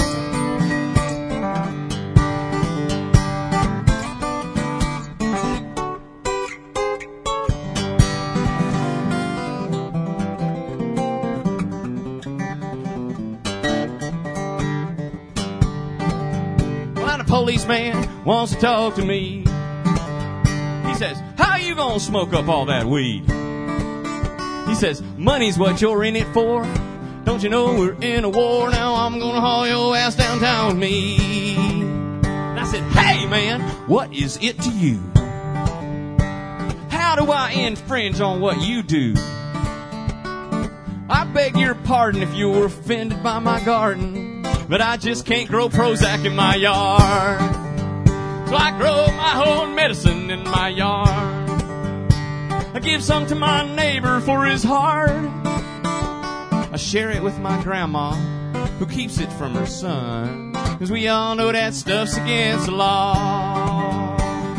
Policeman wants to talk to me. He says, how you gonna smoke up all that weed? He says, money's what you're in it for. Don't you know we're in a war? Now I'm gonna haul your ass downtown with me. And I said, hey man, what is it to you? How do I infringe on what you do? I beg your pardon if you were offended by my garden, but I just can't grow Prozac in my yard. So I grow my own medicine in my yard. I give some to my neighbor for his heart. I share it with my grandma, who keeps it from her son, 'cause we all know that stuff's against the law.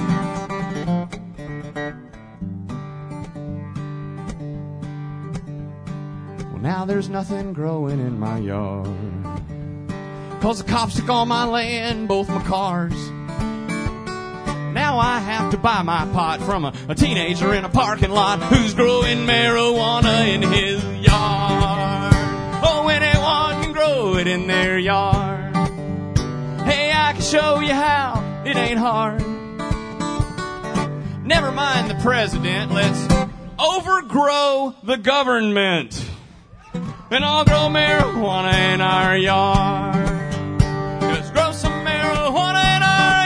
Well, now there's nothing growing in my yard, 'cause the cops took all my land, both my cars. Now I have to buy my pot from a, a teenager in a parking lot who's growing marijuana in his yard. Oh, anyone can grow it in their yard. Hey, I can show you how, it ain't hard. Never mind the president, let's overgrow the government. And I'll grow marijuana in our yard. Let's grow some marijuana in our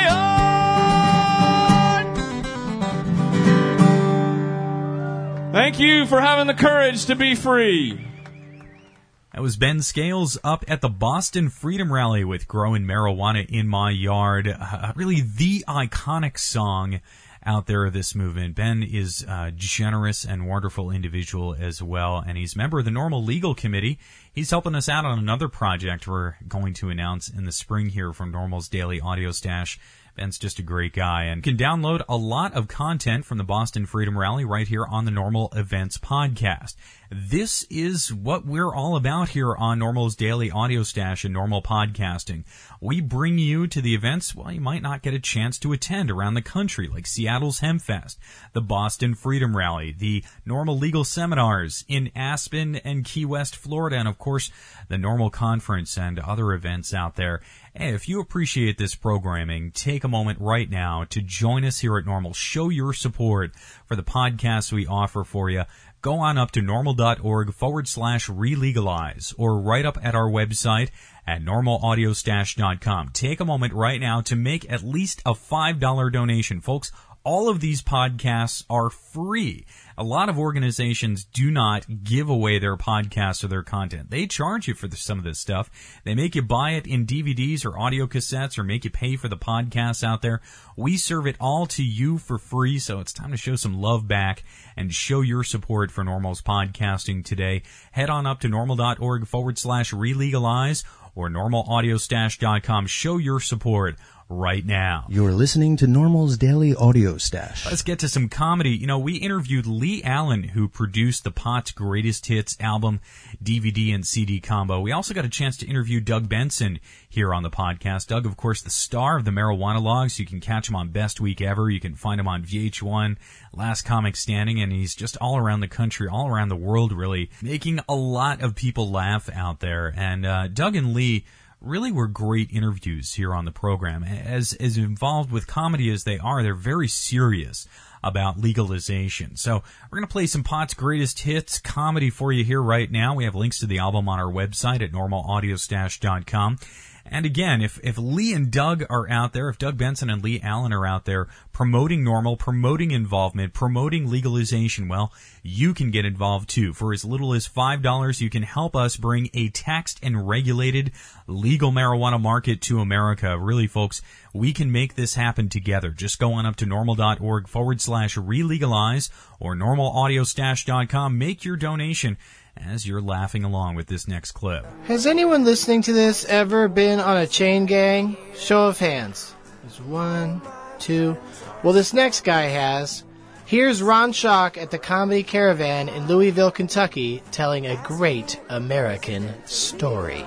yard. Thank you for having the courage to be free. That was Ben Scales up at the Boston Freedom Rally with Growing Marijuana in My Yard. Uh, really the iconic song out there of this movement. Ben is a generous and wonderful individual as well, and he's a member of the Normal Legal Committee. He's helping us out on another project we're going to announce in the spring here from Normal's Daily Audio Stash. Ben's just a great guy, and you can download a lot of content from the Boston Freedom Rally right here on the Normal Events podcast. This is what we're all about here on Normal's Daily Audio Stash and Normal Podcasting. We bring you to the events, well, you might not get a chance to attend around the country, like Seattle's HempFest, the Boston Freedom Rally, the Normal Legal Seminars in Aspen and Key West, Florida, and of course, the Normal Conference and other events out there. Hey, if you appreciate this programming, take a moment right now to join us here at Normal. Show your support for the podcasts we offer for you. Go on up to normal.org forward slash relegalize or right up at our website at normal audio stash dot com. Take a moment right now to make at least a five dollar donation. Folks, all of these podcasts are free. A lot of organizations do not give away their podcasts or their content. They charge you for the, some of this stuff. They make you buy it in D V Ds or audio cassettes or make you pay for the podcasts out there. We serve it all to you for free, so it's time to show some love back and show your support for Normal's podcasting today. Head on up to normal.org forward slash relegalize or normal audio stash dot com. Show your support right now. You're listening to Normal's Daily Audio Stash. Let's get to some comedy. You know, we interviewed Lee Allen, who produced the Pot's Greatest Hits album, D V D and C D combo. We also got a chance to interview Doug Benson here on the podcast. Doug, of course, the star of the Marijuana Logs. You can catch him on Best Week Ever. You can find him on V H one, Last Comic Standing, and he's just all around the country, all around the world, really, making a lot of people laugh out there. And uh, Doug and Lee really were great interviews here on the program. As as involved with comedy as they are, they're very serious about legalization. So we're going to play some Pot's Greatest Hits comedy for you here right now. We have links to the album on our website at normal audio stash dot com. And again, if, if Lee and Doug are out there, if Doug Benson and Lee Allen are out there promoting Normal, promoting involvement, promoting legalization, well, you can get involved too. For as little as five dollars, you can help us bring a taxed and regulated legal marijuana market to America. Really, folks, we can make this happen together. Just go on up to normal.org forward slash relegalize or normal audio stash dot com. Make your donation as you're laughing along with this next clip. Has anyone listening to this ever been on a chain gang? Show of hands. There's one, two. Well, this next guy has. Here's Ron Schock at the Comedy Caravan in Louisville, Kentucky, telling a great American story.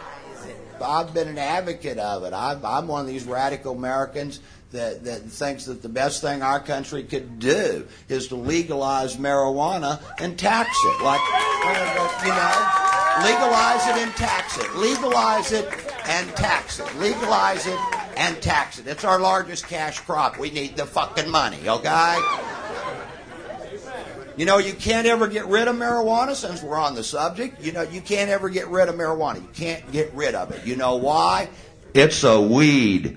I've been an advocate of it. I'm, I'm one of these radical Americans that, that thinks that the best thing our country could do is to legalize marijuana and tax it. Like, uh, you know, legalize it and tax it. Legalize it and tax it. Legalize it and tax it. It's our largest cash crop. We need the fucking money, okay? You know, you can't ever get rid of marijuana, since we're on the subject. You know, you can't ever get rid of marijuana. You can't get rid of it. You know why? It's a weed.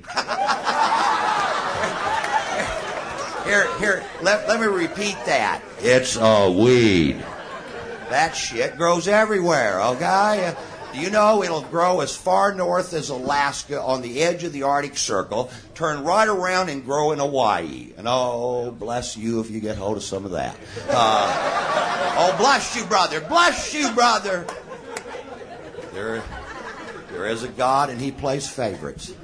Here, here, let, let me repeat that. It's a weed. That shit grows everywhere, okay? Do you know it'll grow as far north as Alaska on the edge of the Arctic Circle, turn right around and grow in Hawaii. And oh, bless you if you get hold of some of that. Uh, oh, bless you, brother. Bless you, brother. There, there is a God, and he plays favorites.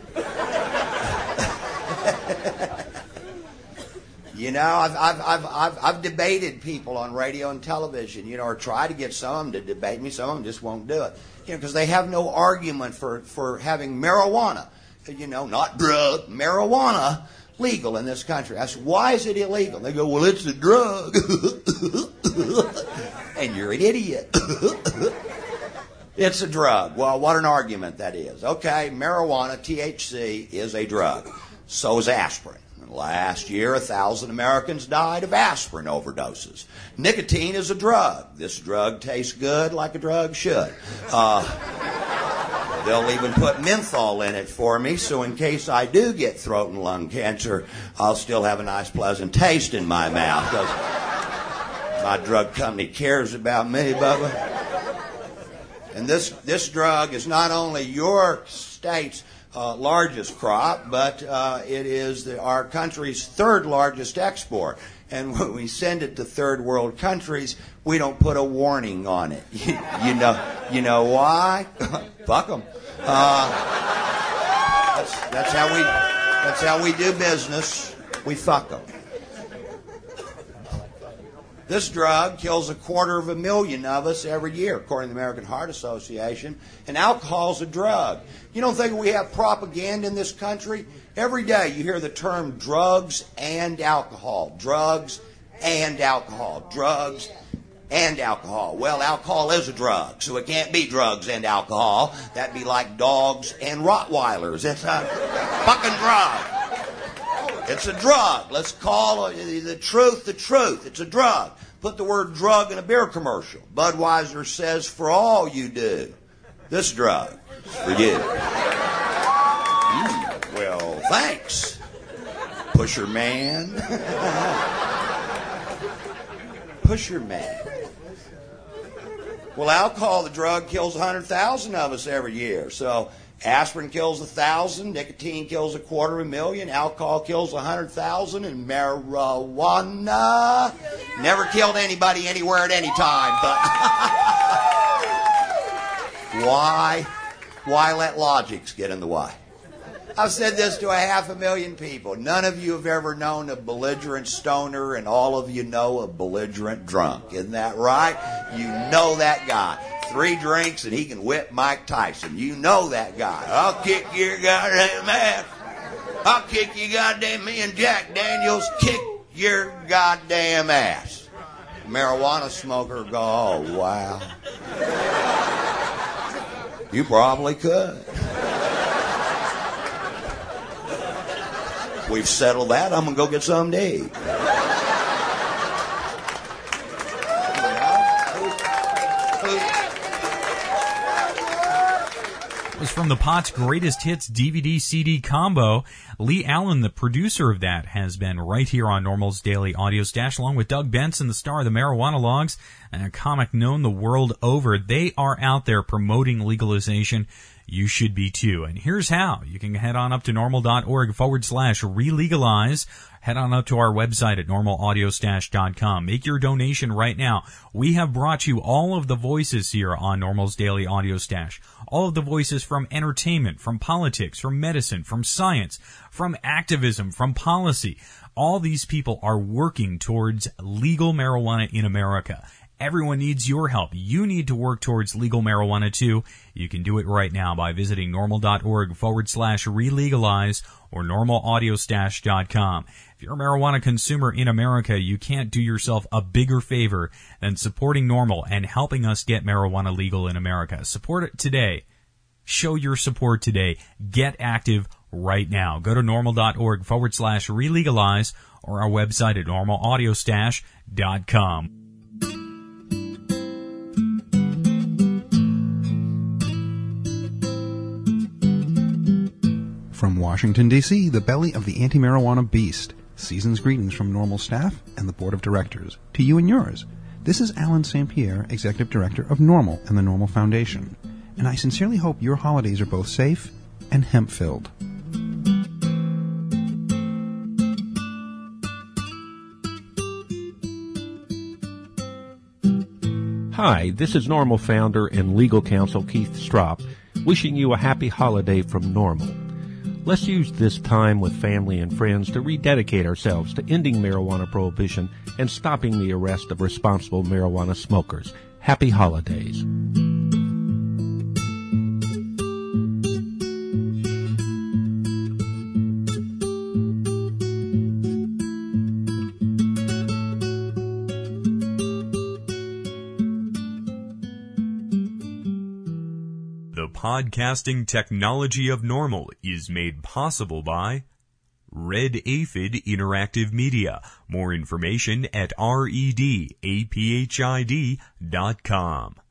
You know, I've, I've, I've, I've, I've debated people on radio and television, you know, or tried to get some of them to debate me. Some of them just won't do it. You know, because they have no argument for, for having marijuana, you know, not drug, marijuana legal in this country. I said, why is it illegal? They go, well, it's a drug. And you're an idiot. It's a drug. Well, what an argument that is. Okay, marijuana, T H C, is a drug. So is aspirin. aspirin. Last year, a thousand Americans died of aspirin overdoses. Nicotine is a drug. This drug tastes good like a drug should. Uh, they'll even put menthol in it for me, so in case I do get throat and lung cancer, I'll still have a nice, pleasant taste in my mouth, because my drug company cares about me, Bubba. And this, this drug is not only your state's uh, largest crop, but uh, it is the, our country's third largest export. And when we send it to third world countries, we don't put a warning on it. You, you know, you know why? Fuck them. Uh, that's, that's how we, that's how we do business. We fuck them. This drug kills a quarter of a million of us every year, according to the American Heart Association. And alcohol's a drug. You don't think we have propaganda in this country? Every day you hear the term drugs and alcohol. Drugs and alcohol. Drugs and alcohol. Well, alcohol is a drug, so it can't be drugs and alcohol. That'd be like dogs and Rottweilers. It's a fucking drug. It's a drug. Let's call the truth the truth. It's a drug. Put the word drug in a beer commercial. Budweiser says, for all you do, this drug is for you. Mm, well, thanks, Pusher Man. Pusher Man. Well, alcohol, the drug, kills one hundred thousand of us every year. So aspirin kills a thousand, nicotine kills a quarter of a million, alcohol kills a hundred thousand, and marijuana never killed anybody anywhere at any time. But why, why let logics get in the way? I've said this to a half a million people. None of you have ever known a belligerent stoner, and all of you know a belligerent drunk. Isn't that right? You know that guy. Three drinks and he can whip Mike Tyson. You know that guy. I'll kick your goddamn ass. I'll kick you goddamn, me and Jack Daniels kick your goddamn ass. Marijuana smoker go, oh, wow. You probably could. We've settled that. I'm going to go get something to eat. Was from the Pot's Greatest Hits D V D C D combo. Lee Allen, the producer of that, has been right here on Normal's Daily Audio Stash, along with Doug Benson, the star of the Marijuana Logs, and a comic known the world over. They are out there promoting legalization. You should be too. And here's how. You can head on up to normal.org forward slash relegalize. Head on up to our website at normal audio stash dot com. Make your donation right now. We have brought you all of the voices here on Normal's Daily Audio Stash. All of the voices from entertainment, from politics, from medicine, from science, from activism, from policy. All these people are working towards legal marijuana in America. Everyone needs your help. You need to work towards legal marijuana too. You can do it right now by visiting normal.org forward slash relegalize or normal audio stash dot com. If you're a marijuana consumer in America, you can't do yourself a bigger favor than supporting Normal and helping us get marijuana legal in America. Support it today. Show your support today. Get active right now. Go to normal.org forward slash relegalize or our website at normal audio stash dot com. From Washington, D C, the belly of the anti-marijuana beast. Season's greetings from Normal staff and the board of directors. To you and yours. This is Alan Saint Pierre, Executive Director of Normal and the Normal Foundation. And I sincerely hope your holidays are both safe and hemp-filled. Hi, this is Normal founder and legal counsel Keith Stropp, wishing you a happy holiday from Normal. Let's use this time with family and friends to rededicate ourselves to ending marijuana prohibition and stopping the arrest of responsible marijuana smokers. Happy holidays. The podcasting technology of Normal is made possible by Red Aphid Interactive Media. More information at red aphid dot com.